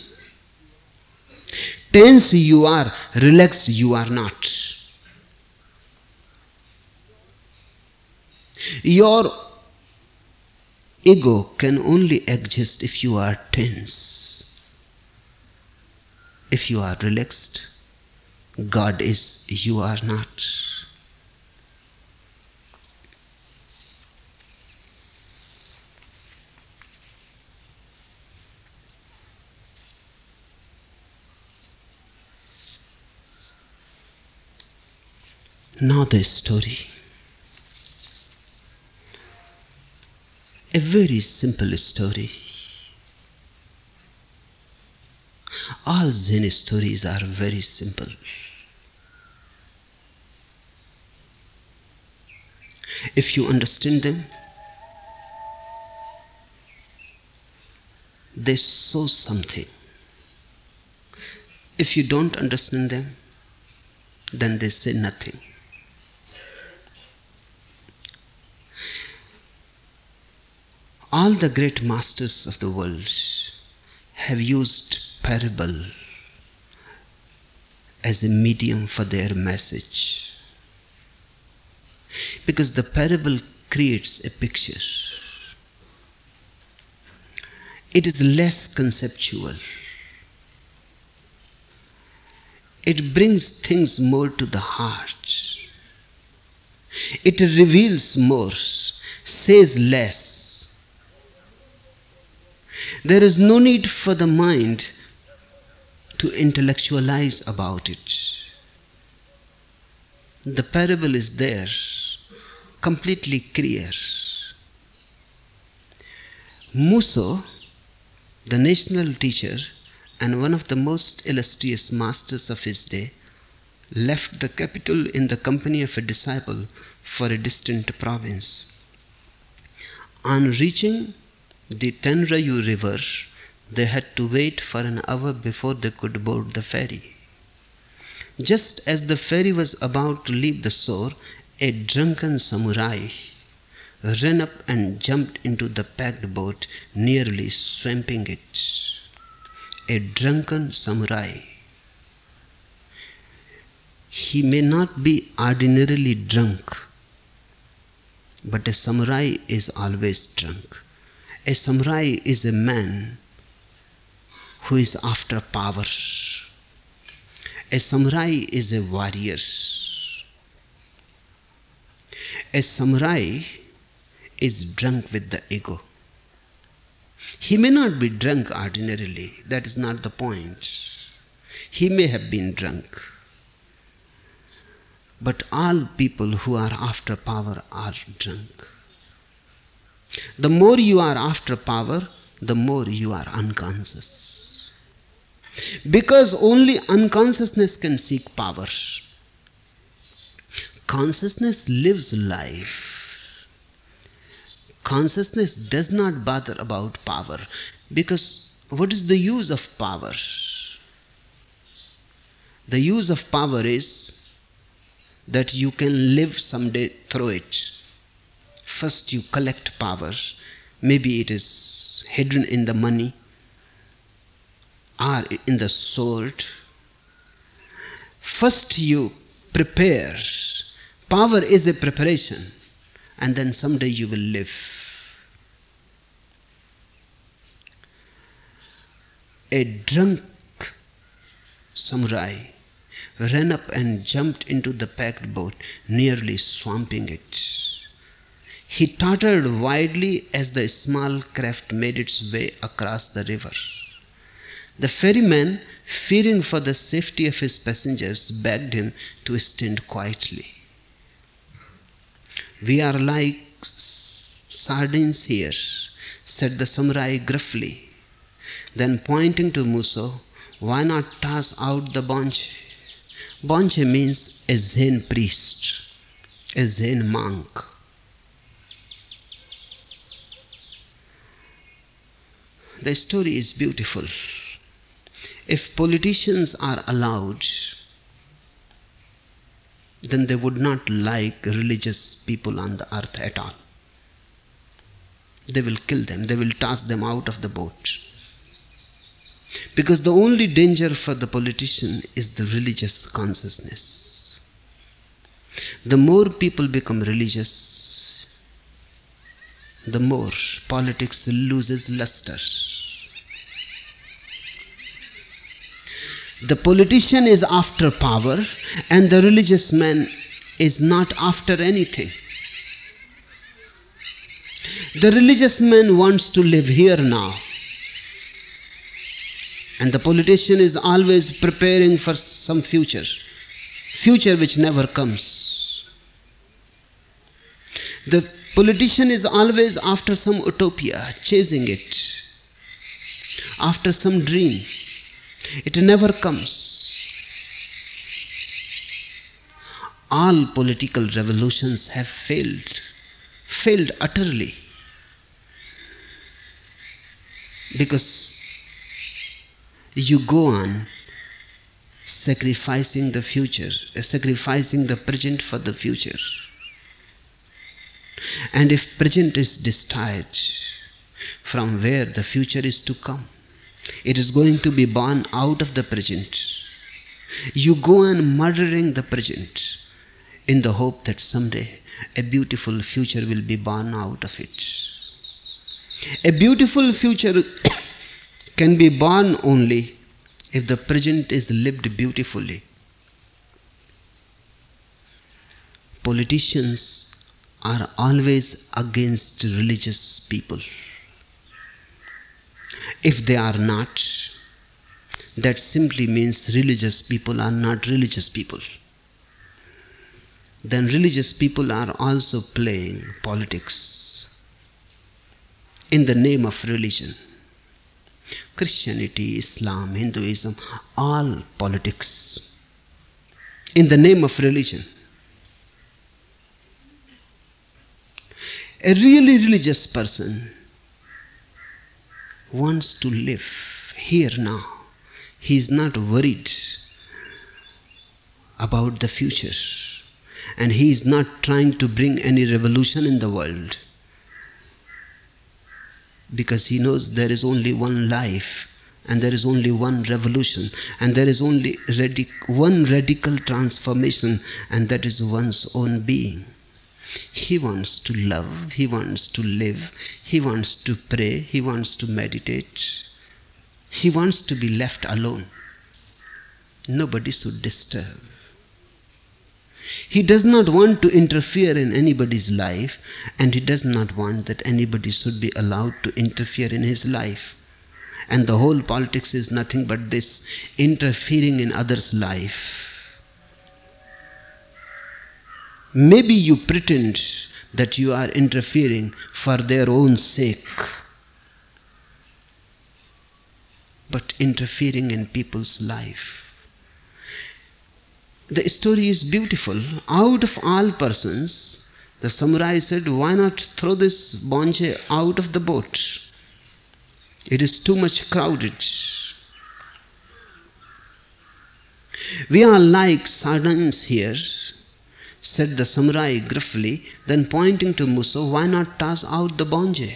Tense you are, relaxed you are not. Your ego can only exist if you are tense. If you are relaxed, God is, you are not. Now the story. A very simple story. All Zen stories are very simple. If you understand them, they show something. If you don't understand them, then they say nothing. All the great masters of the world have used parable as a medium for their message, because the parable creates a picture. It is less conceptual. It brings things more to the heart. It reveals more, says less. There is no need for the mind to intellectualize about it. The parable is there, completely clear. Musso, the national teacher and one of the most illustrious masters of his day, left the capital in the company of a disciple for a distant province. On reaching the Tenrayu river, they had to wait for an hour before they could board the ferry. Just as the ferry was about to leave the shore, a drunken samurai ran up and jumped into the packed boat, nearly swamping it. A drunken samurai. He may not be ordinarily drunk, but a samurai is always drunk. A samurai is a man who is after power. A samurai is a warrior. A samurai is drunk with the ego. He may not be drunk ordinarily, that is not the point. He may have been drunk. But all people who are after power are drunk. The more you are after power, the more you are unconscious. Because only unconsciousness can seek power. Consciousness lives life. Consciousness does not bother about power, because what is the use of power? The use of power is that you can live someday through it. First you collect power, maybe it is hidden in the money or in the sword. First you prepare. Power is a preparation, and then someday you will live. A drunk samurai ran up and jumped into the packed boat, nearly swamping it. He tottered wildly as the small craft made its way across the river. The ferryman, fearing for the safety of his passengers, begged him to stand quietly. "We are like sardines here," said the samurai gruffly. Then pointing to Musso, "Why not toss out the bonche?" Bonche means a Zen priest, a Zen monk. the story is beautiful. If politicians are allowed, then they would not like religious people on the earth at all. They will kill them, they will toss them out of the boat. Because the only danger for the politician is the religious consciousness. The more people become religious, the more politics loses luster. The politician is after power, and the religious man is not after anything. The religious man wants to live here now, and the politician is always preparing for some future, future which never comes. The politician is always after some utopia, chasing it, after some dream. It never comes. All political revolutions have failed, failed utterly, because you go on sacrificing the future, sacrificing the present for the future. And if present is destroyed, from where the future is to come? It is going to be born out of the present. You go on murdering the present in the hope that someday a beautiful future will be born out of it. A beautiful future can be born only if the present is lived beautifully. Politicians are always against religious people. If they are not, that simply means religious people are not religious people. Then religious people are also playing politics in the name of religion. Christianity, Islam, Hinduism, all politics in the name of religion. A really religious person wants to live here now. He is not worried about the future, and he is not trying to bring any revolution in the world, because he knows there is only one life, and there is only one revolution, and there is only radic- one radical transformation, and that is one's own being. He wants to love, he wants to live, he wants to pray, he wants to meditate. He wants to be left alone. Nobody should disturb. He does not want to interfere in anybody's life, and he does not want that anybody should be allowed to interfere in his life. And the whole politics is nothing but this, interfering in others' life. Maybe you pretend that you are interfering for their own sake, but interfering in people's life. The story is beautiful. Out of all persons, the samurai said, why not throw this bonje out of the boat? It is too much crowded. We are like sardines here, said the samurai gruffly. Then pointing to Muso, why not toss out the bonje?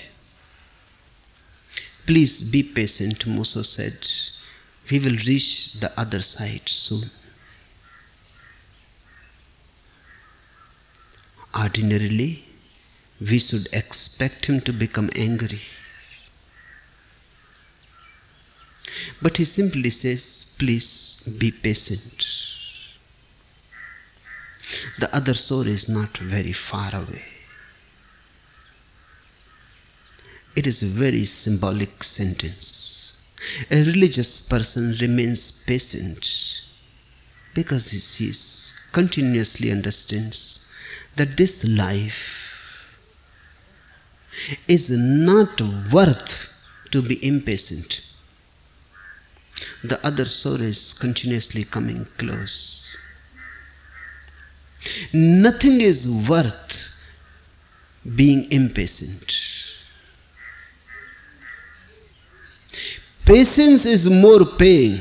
Please be patient, Muso said. We will reach the other side soon. Ordinarily, we should expect him to become angry. But he simply says, please be patient. The other shore is not very far away. It is a very symbolic sentence. A religious person remains patient because he sees, continuously understands that this life is not worth to be impatient. The other shore is continuously coming close. Nothing is worth being impatient. Patience is more paying,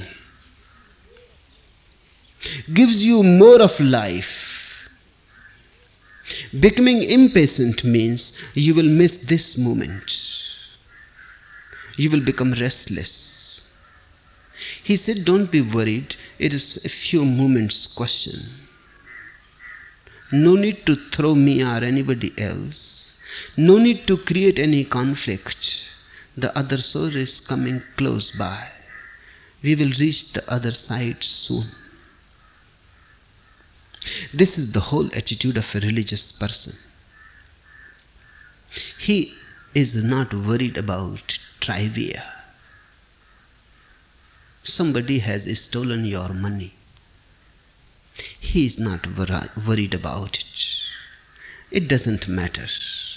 gives you more of life. Becoming impatient means you will miss this moment. You will become restless. He said, don't be worried, it is a few moments question. No need to throw me or anybody else. No need to create any conflict. The other soul is coming close by. We will reach the other side soon. This is the whole attitude of a religious person. He is not worried about trivia. Somebody has stolen your money. He is not wor- worried about it. It doesn't matter.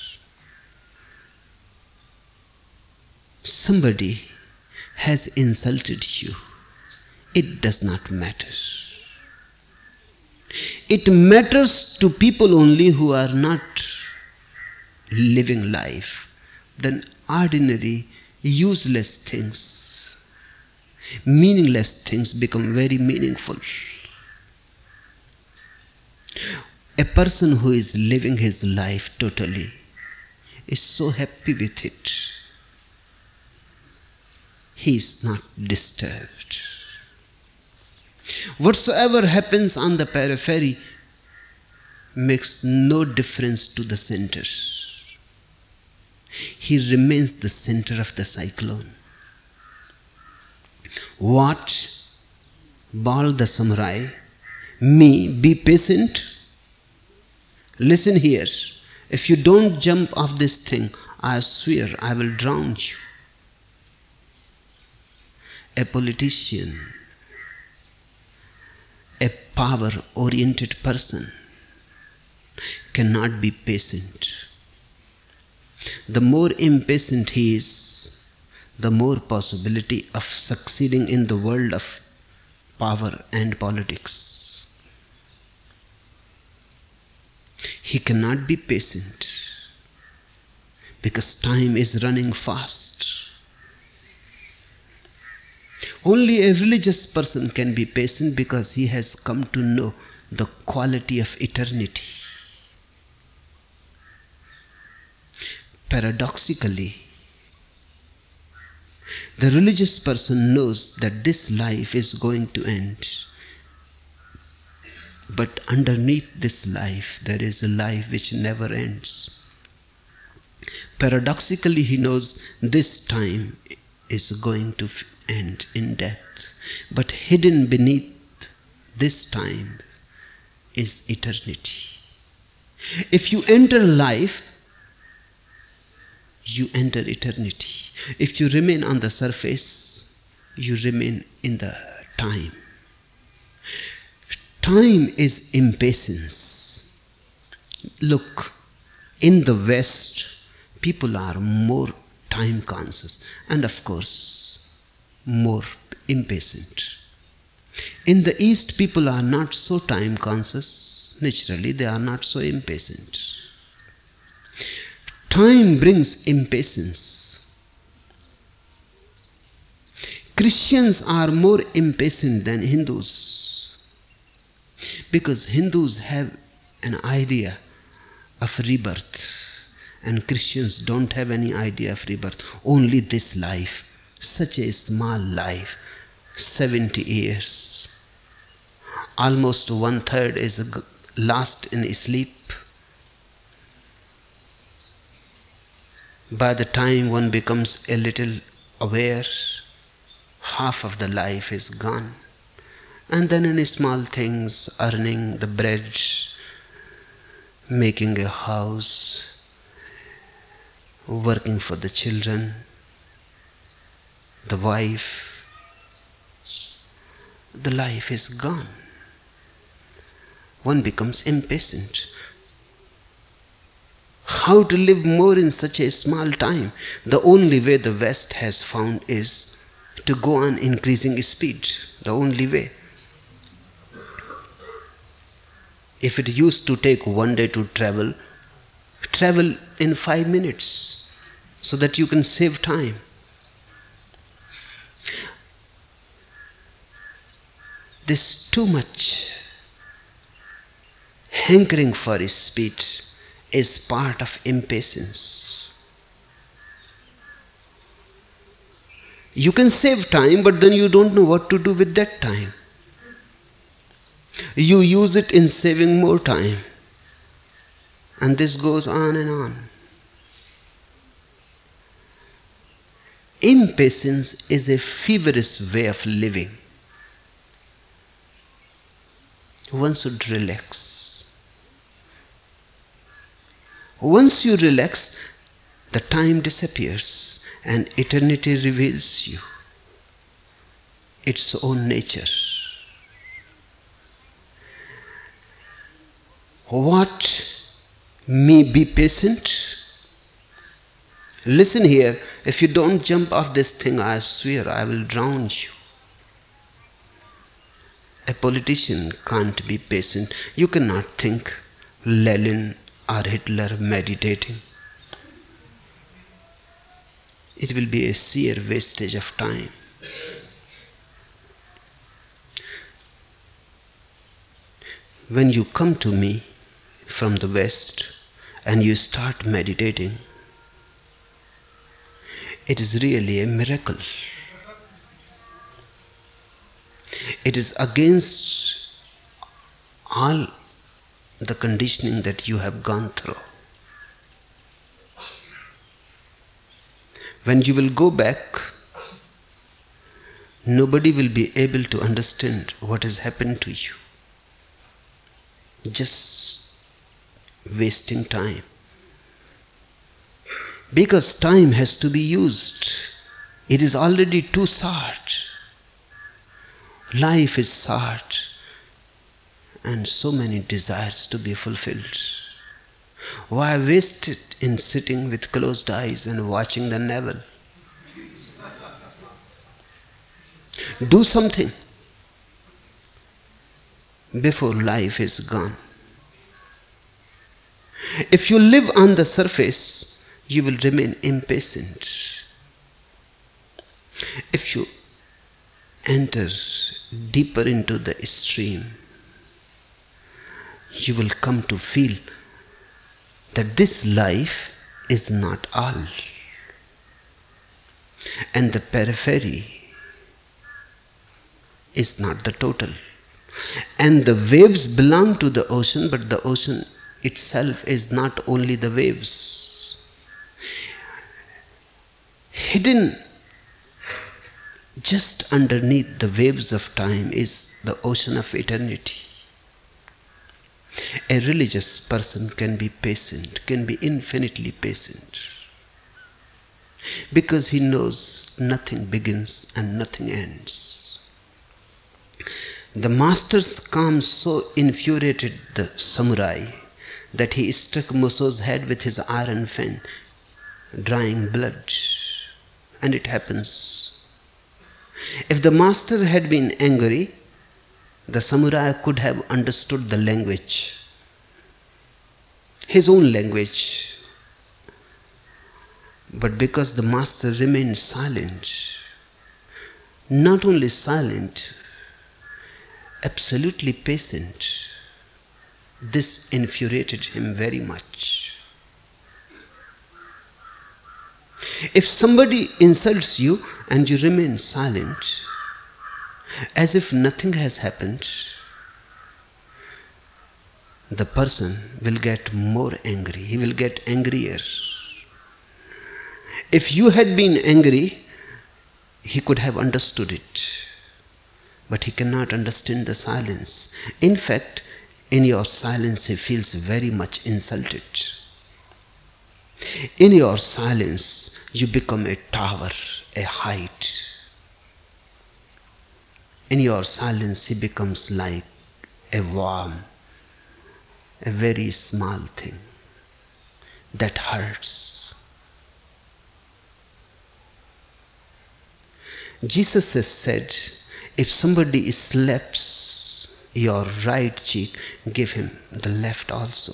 Somebody has insulted you. It does not matter. It matters to people only who are not living life. Then ordinary, useless things, meaningless things become very meaningful. A person who is living his life totally is so happy with it. He is not disturbed. Whatsoever happens on the periphery makes no difference to the center. He remains the center of the cyclone. What? Bal the samurai. Me, be patient. Listen here. If you don't jump off this thing, I swear I will drown you. A politician, a power-oriented person cannot be patient. The more impatient he is, the more possibility of succeeding in the world of power and politics. He cannot be patient because time is running fast. Only a religious person can be patient because he has come to know the quality of eternity. Paradoxically, the religious person knows that this life is going to end. But underneath this life, there is a life which never ends. Paradoxically, he knows this time is going to end in death. But hidden beneath this time is eternity. If you enter life, you enter eternity. If you remain on the surface, you remain in the time. Time is impatience. Look, in the West, people are more time conscious and of course more impatient. In the East, people are not so time conscious. Naturally, they are not so impatient. Time brings impatience. Christians are more impatient than Hindus because Hindus have an idea of rebirth and Christians don't have any idea of rebirth. Only this life, such a small life, seventy years. Almost one third is lost in sleep. By the time one becomes a little aware, half of the life is gone. And then in small things, earning the bread, making a house, working for the children, the wife, the life is gone. One becomes impatient. How to live more in such a small time? The only way the West has found is to go on increasing speed. The only way. If it used to take one day to travel, travel in five minutes so that you can save time. this too much hankering for speed is part of impatience. You can save time, but then you don't know what to do with that time. You use it in saving more time. And this goes on and on. Impatience is a feverish way of living. One should relax. Once you relax, the time disappears and eternity reveals you its own nature. What may be patient? Listen here, if you don't jump off this thing, I swear I will drown you. A politician can't be patient. You cannot think Lenin or Hitler meditating. It will be a sheer wastage of time. When you come to me from the West and you start meditating, it is really a miracle. It is against all the conditioning that you have gone through. When you will go back, nobody will be able to understand what has happened to you. Just wasting time. Because time has to be used. It is already too short. Life is short, and so many desires to be fulfilled. Why waste it in sitting with closed eyes and watching the navel? Do something before life is gone. If you live on the surface, you will remain impatient. If you enter deeper into the stream, you will come to feel that this life is not all, and the periphery is not the total. And the waves belong to the ocean, but the ocean itself is not only the waves. Hidden just underneath the waves of time is the ocean of eternity. A religious person can be patient, can be infinitely patient, because he knows nothing begins and nothing ends. The master's calm so infuriated the samurai that he struck Muso's head with his iron fan, drawing blood. And it happens. If the master had been angry, the samurai could have understood the language, his own language. But because the master remained silent, not only silent, absolutely patient, this infuriated him very much. If somebody insults you and you remain silent, as if nothing has happened, the person will get more angry. He will get angrier. If you had been angry, he could have understood it. But he cannot understand the silence. In fact, in your silence, he feels very much insulted. In your silence, you become a tower, a height. In your silence, he becomes like a worm, a very small thing that hurts. Jesus has said, if somebody slaps your right cheek, give him the left also.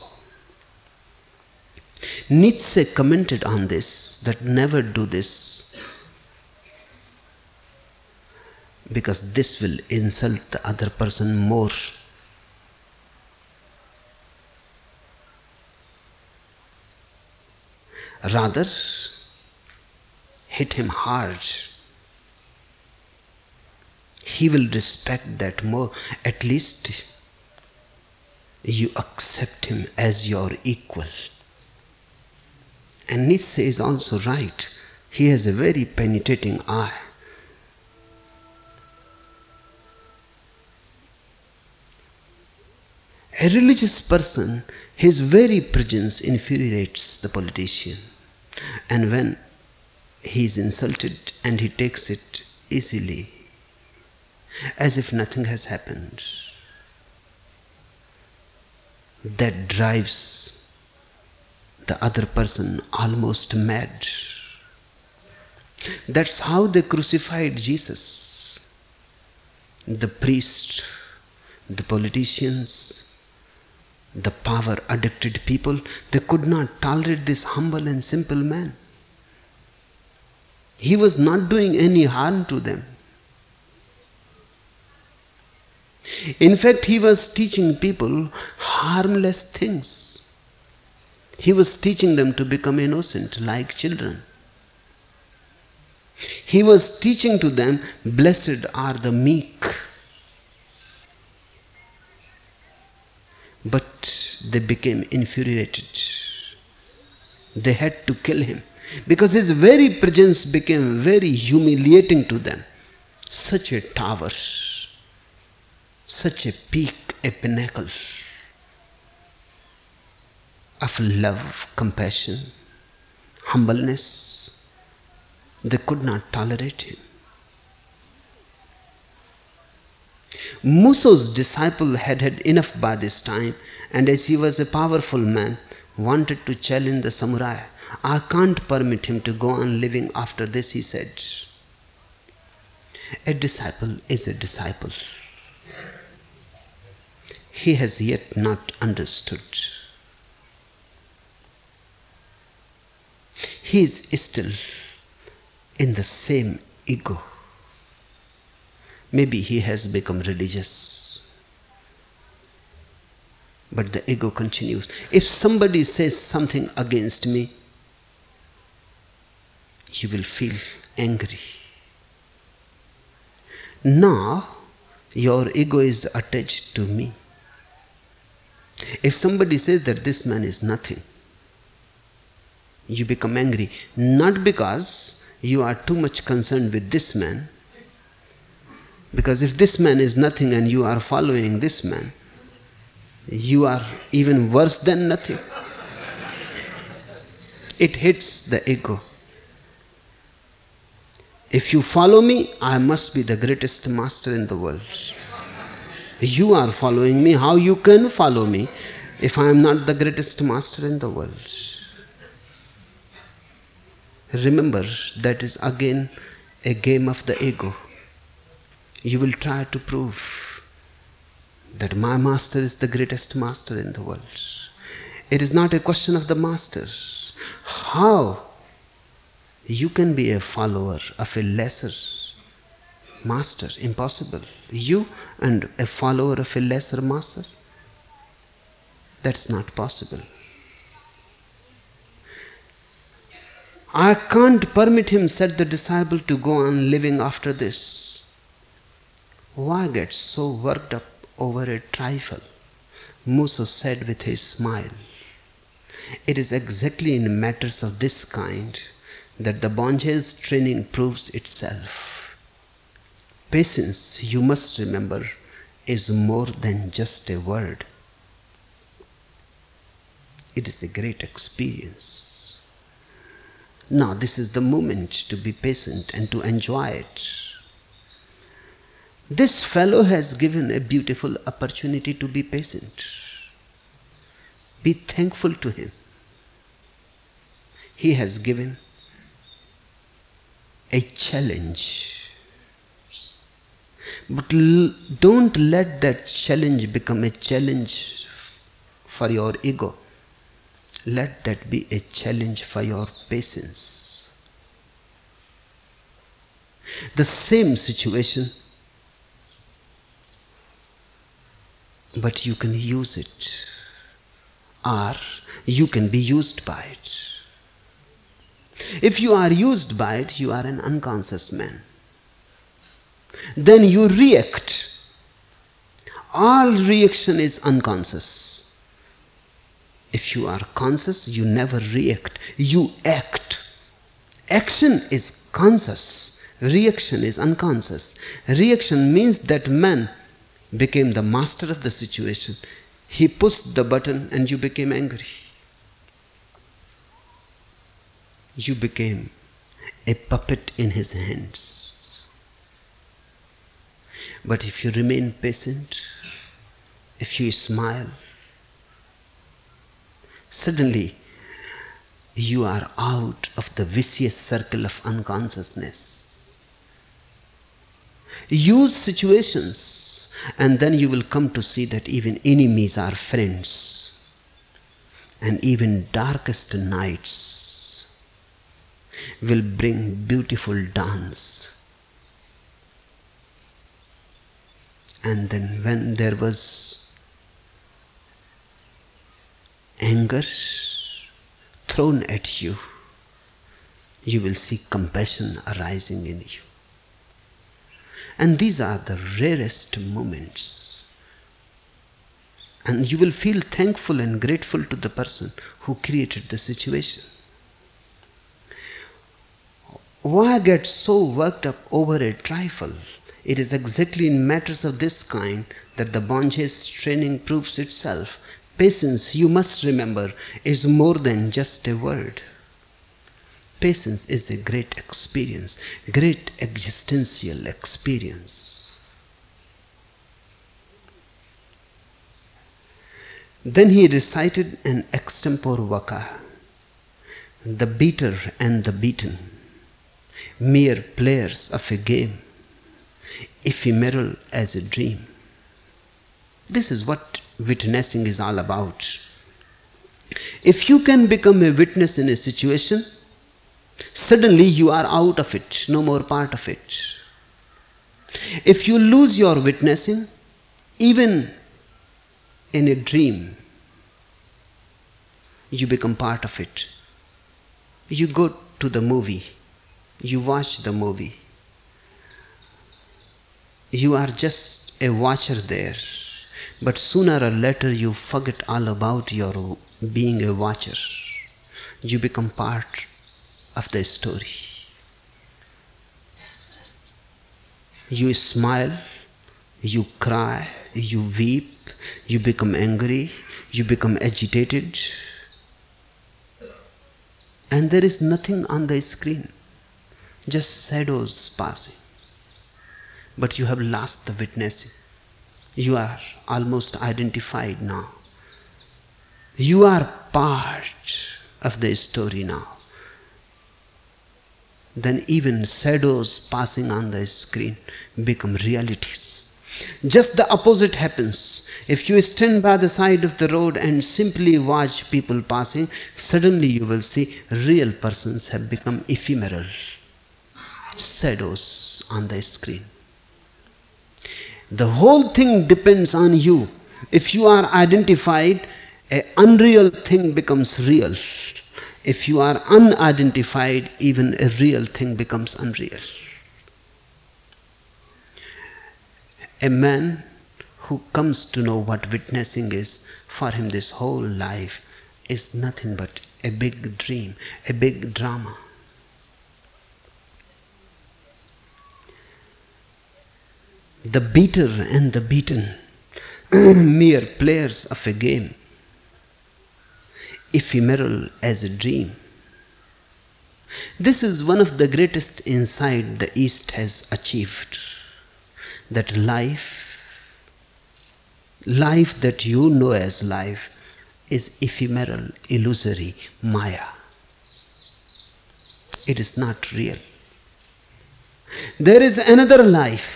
Nietzsche commented on this, that never do this, because this will insult the other person more. Rather, hit him hard. He will respect that more. At least you accept him as your equal. And Nietzsche is also right. He has a very penetrating eye. A religious person, his very presence infuriates the politician. And when he is insulted and he takes it easily, as if nothing has happened, that drives the other person almost mad. That's how they crucified Jesus. The priests, the politicians, the power-addicted people, they could not tolerate this humble and simple man. He was not doing any harm to them. In fact, he was teaching people harmless things. He was teaching them to become innocent like children. He was teaching to them, blessed are the meek. But they became infuriated. They had to kill him because his very presence became very humiliating to them. Such a tower, such a peak, a pinnacle of love, compassion, humbleness. They could not tolerate him. Muso's disciple had had enough by this time, and as he was a powerful man, wanted to challenge the samurai. I can't permit him to go on living after this, he said. A disciple is a disciple. He has yet not understood. He is still in the same ego. Maybe he has become religious, but the ego continues. If somebody says something against me, you will feel angry. Now, your ego is attached to me. If somebody says that this man is nothing, you become angry, not because you are too much concerned with this man, because if this man is nothing and you are following this man, you are even worse than nothing. It hits the ego. If you follow me, I must be the greatest master in the world. You are following me. How you can follow me if I am not the greatest master in the world? Remember, that is again a game of the ego. You will try to prove that my master is the greatest master in the world. It is not a question of the master. How you can be a follower of a lesser master? Impossible. You and a follower of a lesser master? That's not possible. I can't permit him, said the disciple, to go on living after this. Why get so worked up over a trifle? Muso said with his smile. It is exactly in matters of this kind that the Bonje's training proves itself. Patience, you must remember, is more than just a word. It is a great experience. Now this is the moment to be patient and to enjoy it. This fellow has given a beautiful opportunity to be patient. Be thankful to him. He has given a challenge. But l- don't let that challenge become a challenge for your ego. Let that be a challenge for your patience. The same situation but you can use it, or you can be used by it. If you are used by it, you are an unconscious man. Then you react. All reaction is unconscious. If you are conscious, you never react, you act. Action is conscious, reaction is unconscious. Reaction means that man became the master of the situation. He pushed the button and you became angry. You became a puppet in his hands. But if you remain patient, if you smile, suddenly you are out of the vicious circle of unconsciousness. Use situations, and then you will come to see that even enemies are friends, and even darkest nights will bring beautiful dance. And then when there was anger thrown at you, you will see compassion arising in you. And these are the rarest moments. And you will feel thankful and grateful to the person who created the situation. Why get so worked up over a trifle? It is exactly in matters of this kind that the Bonje's training proves itself. Patience, you must remember, is more than just a word. Patience is a great experience, great existential experience. Then he recited an extempore vaka, the beater and the beaten, mere players of a game, ephemeral as a dream. This is what witnessing is all about. If you can become a witness in a situation, suddenly you are out of it, no more part of it. If you lose your witnessing, even in a dream, you become part of it. You go to the movie, you watch the movie. You are just a watcher there, but sooner or later you forget all about your being a watcher. You become part of the story. You smile, you cry, you weep, you become angry, you become agitated, and there is nothing on the screen, just shadows passing. But you have lost the witnessing. You are almost identified now. You are part of the story now. Then even shadows passing on the screen become realities. Just the opposite happens. If you stand by the side of the road and simply watch people passing, suddenly you will see real persons have become ephemeral, shadows on the screen. The whole thing depends on you. If you are identified, an unreal thing becomes real. If you are unidentified, even a real thing becomes unreal. A man who comes to know what witnessing is, for him this whole life is nothing but a big dream, a big drama. The beater and the beaten, mere players of a game, ephemeral as a dream. This is one of the greatest insight the East has achieved, that life, life that you know as life, is ephemeral, illusory, maya. It is not real. There is another life.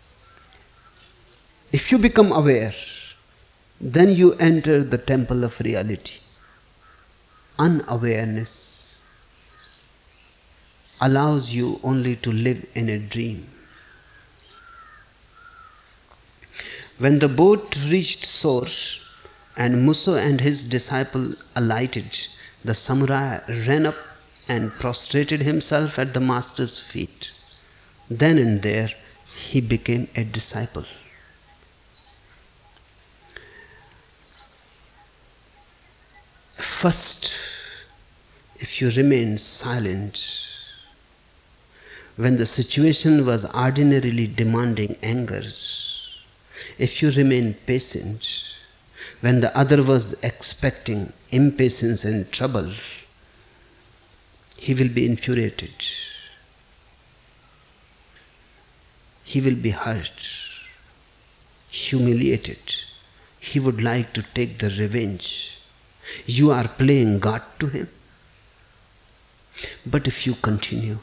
If you become aware, then you enter the temple of reality. Unawareness allows you only to live in a dream. When the boat reached shore and Musso and his disciple alighted, the samurai ran up and prostrated himself at the master's feet. Then and there he became a disciple. First, if you remain silent, when the situation was ordinarily demanding anger, if you remain patient, when the other was expecting impatience and trouble, he will be infuriated. He will be hurt, humiliated. He would like to take the revenge. You are playing God to him. But if you continue,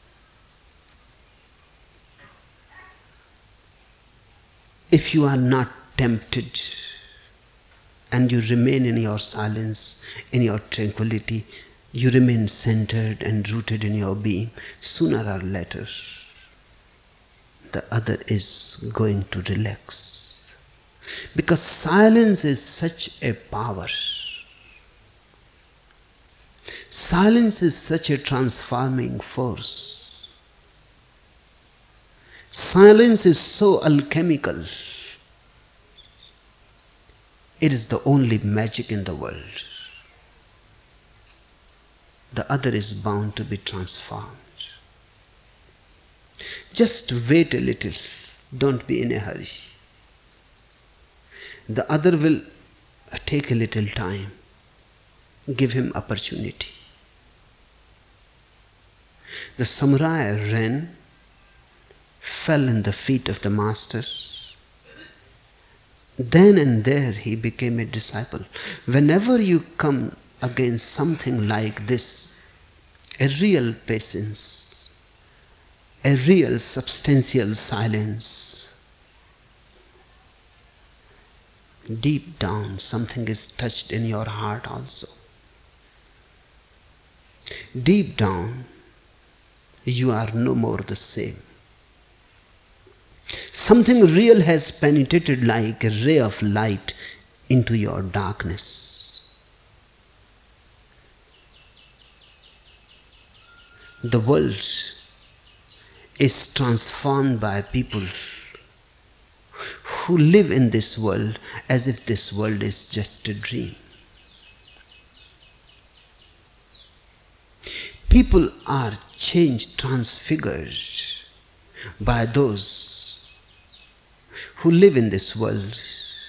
if you are not tempted and you remain in your silence, in your tranquility, you remain centered and rooted in your being, sooner or later the other is going to relax. Because silence is such a power. Silence is such a transforming force. Silence is so alchemical. It is the only magic in the world. The other is bound to be transformed. Just wait a little. Don't be in a hurry. The other will take a little time. Give him opportunity. The samurai ran, fell in the feet of the master. Then and there he became a disciple. Whenever you come against something like this, a real patience, a real substantial silence, deep down something is touched in your heart also. Deep down, you are no more the same. Something real has penetrated like a ray of light into your darkness. The world is transformed by people who live in this world as if this world is just a dream. People are changed, transfigured by those who live in this world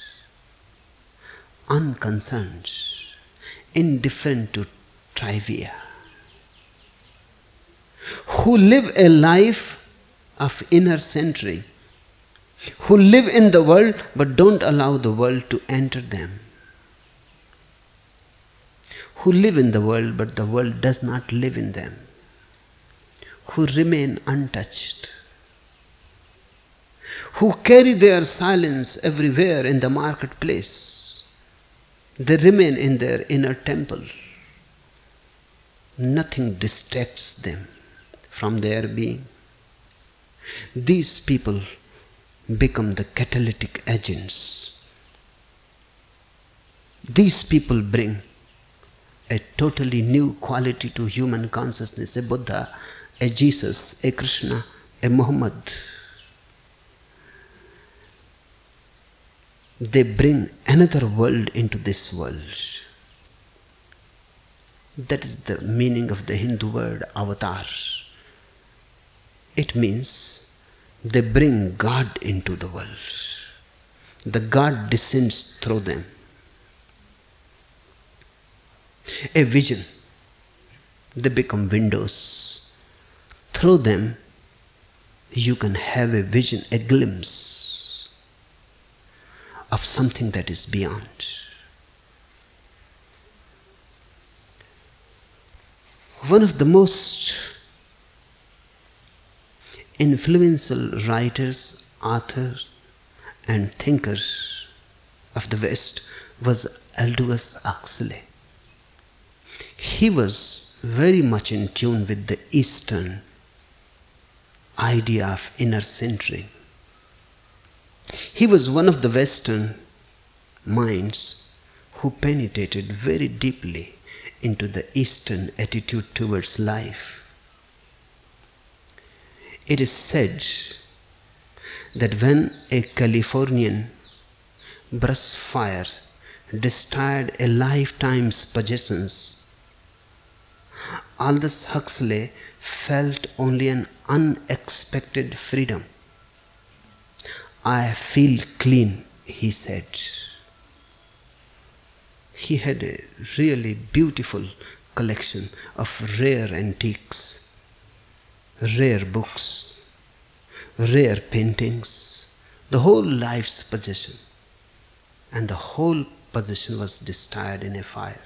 unconcerned, indifferent to trivia, who live a life of inner centering, who live in the world but don't allow the world to enter them, who live in the world but the world does not live in them, who remain untouched, who carry their silence everywhere in the marketplace. They remain in their inner temple. Nothing distracts them from their being. These people become the catalytic agents. These people bring a totally new quality to human consciousness, a Buddha, a Jesus, a Krishna, a Muhammad. They bring another world into this world. That is the meaning of the Hindu word avatar. It means they bring God into the world. The God descends through them. A vision. They become windows. Through them, you can have a vision, a glimpse of something that is beyond. One of the most influential writers, authors, and thinkers of the West was Aldous Huxley. He was very much in tune with the Eastern idea of inner centering. He was one of the Western minds who penetrated very deeply into the Eastern attitude towards life. It is said that when a Californian brush fire destroyed a lifetime's possessions, Aldous Huxley felt only an unexpected freedom. "I feel clean," he said. He had a really beautiful collection of rare antiques, rare books, rare paintings, the whole life's possession. And the whole possession was destroyed in a fire.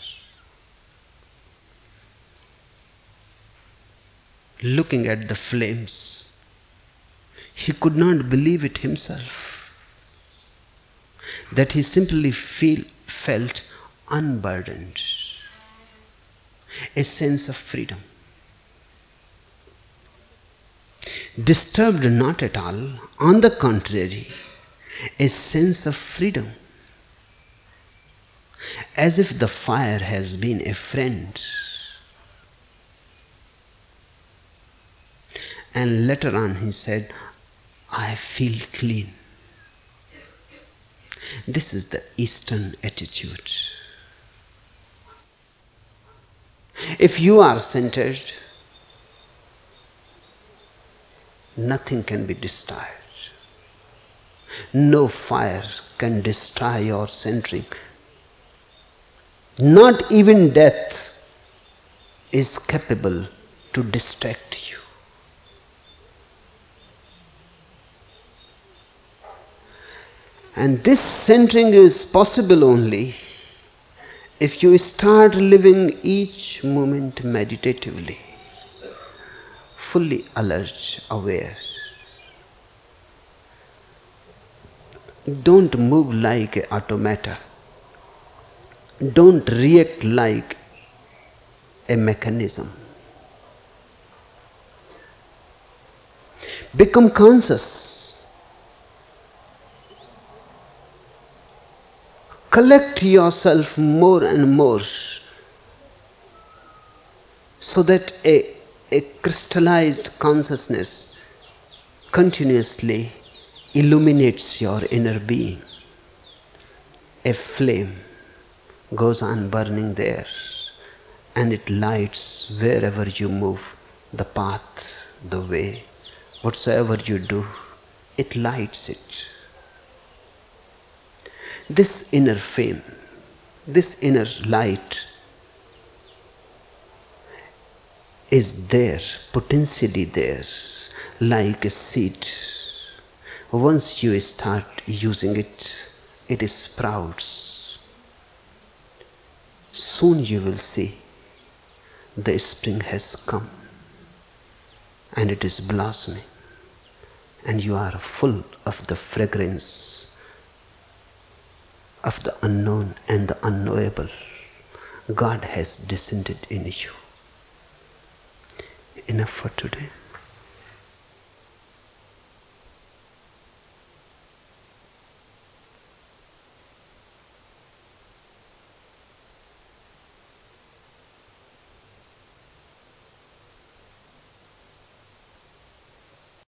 Looking at the flames, he could not believe it himself, that he simply feel, felt unburdened, a sense of freedom. Disturbed not at all, on the contrary, a sense of freedom, as if the fire has been a friend. And later on he said, "I feel clean." This is the Eastern attitude. If you are centered, nothing can be destroyed. No fire can destroy your centering. Not even death is capable to distract you. And this centering is possible only if you start living each moment meditatively, fully alert, aware. Don't move like an automata. Don't react like a mechanism. Become conscious. Collect yourself more and more so that a, a crystallized consciousness continuously illuminates your inner being. A flame goes on burning there, and it lights wherever you move, the path, the way, whatsoever you do, it lights it. This inner flame, this inner light is there, potentially there, like a seed. Once you start using it, it sprouts. Soon you will see the spring has come and it is blossoming, and you are full of the fragrance of the unknown and the unknowable. God has descended in you. Enough for today.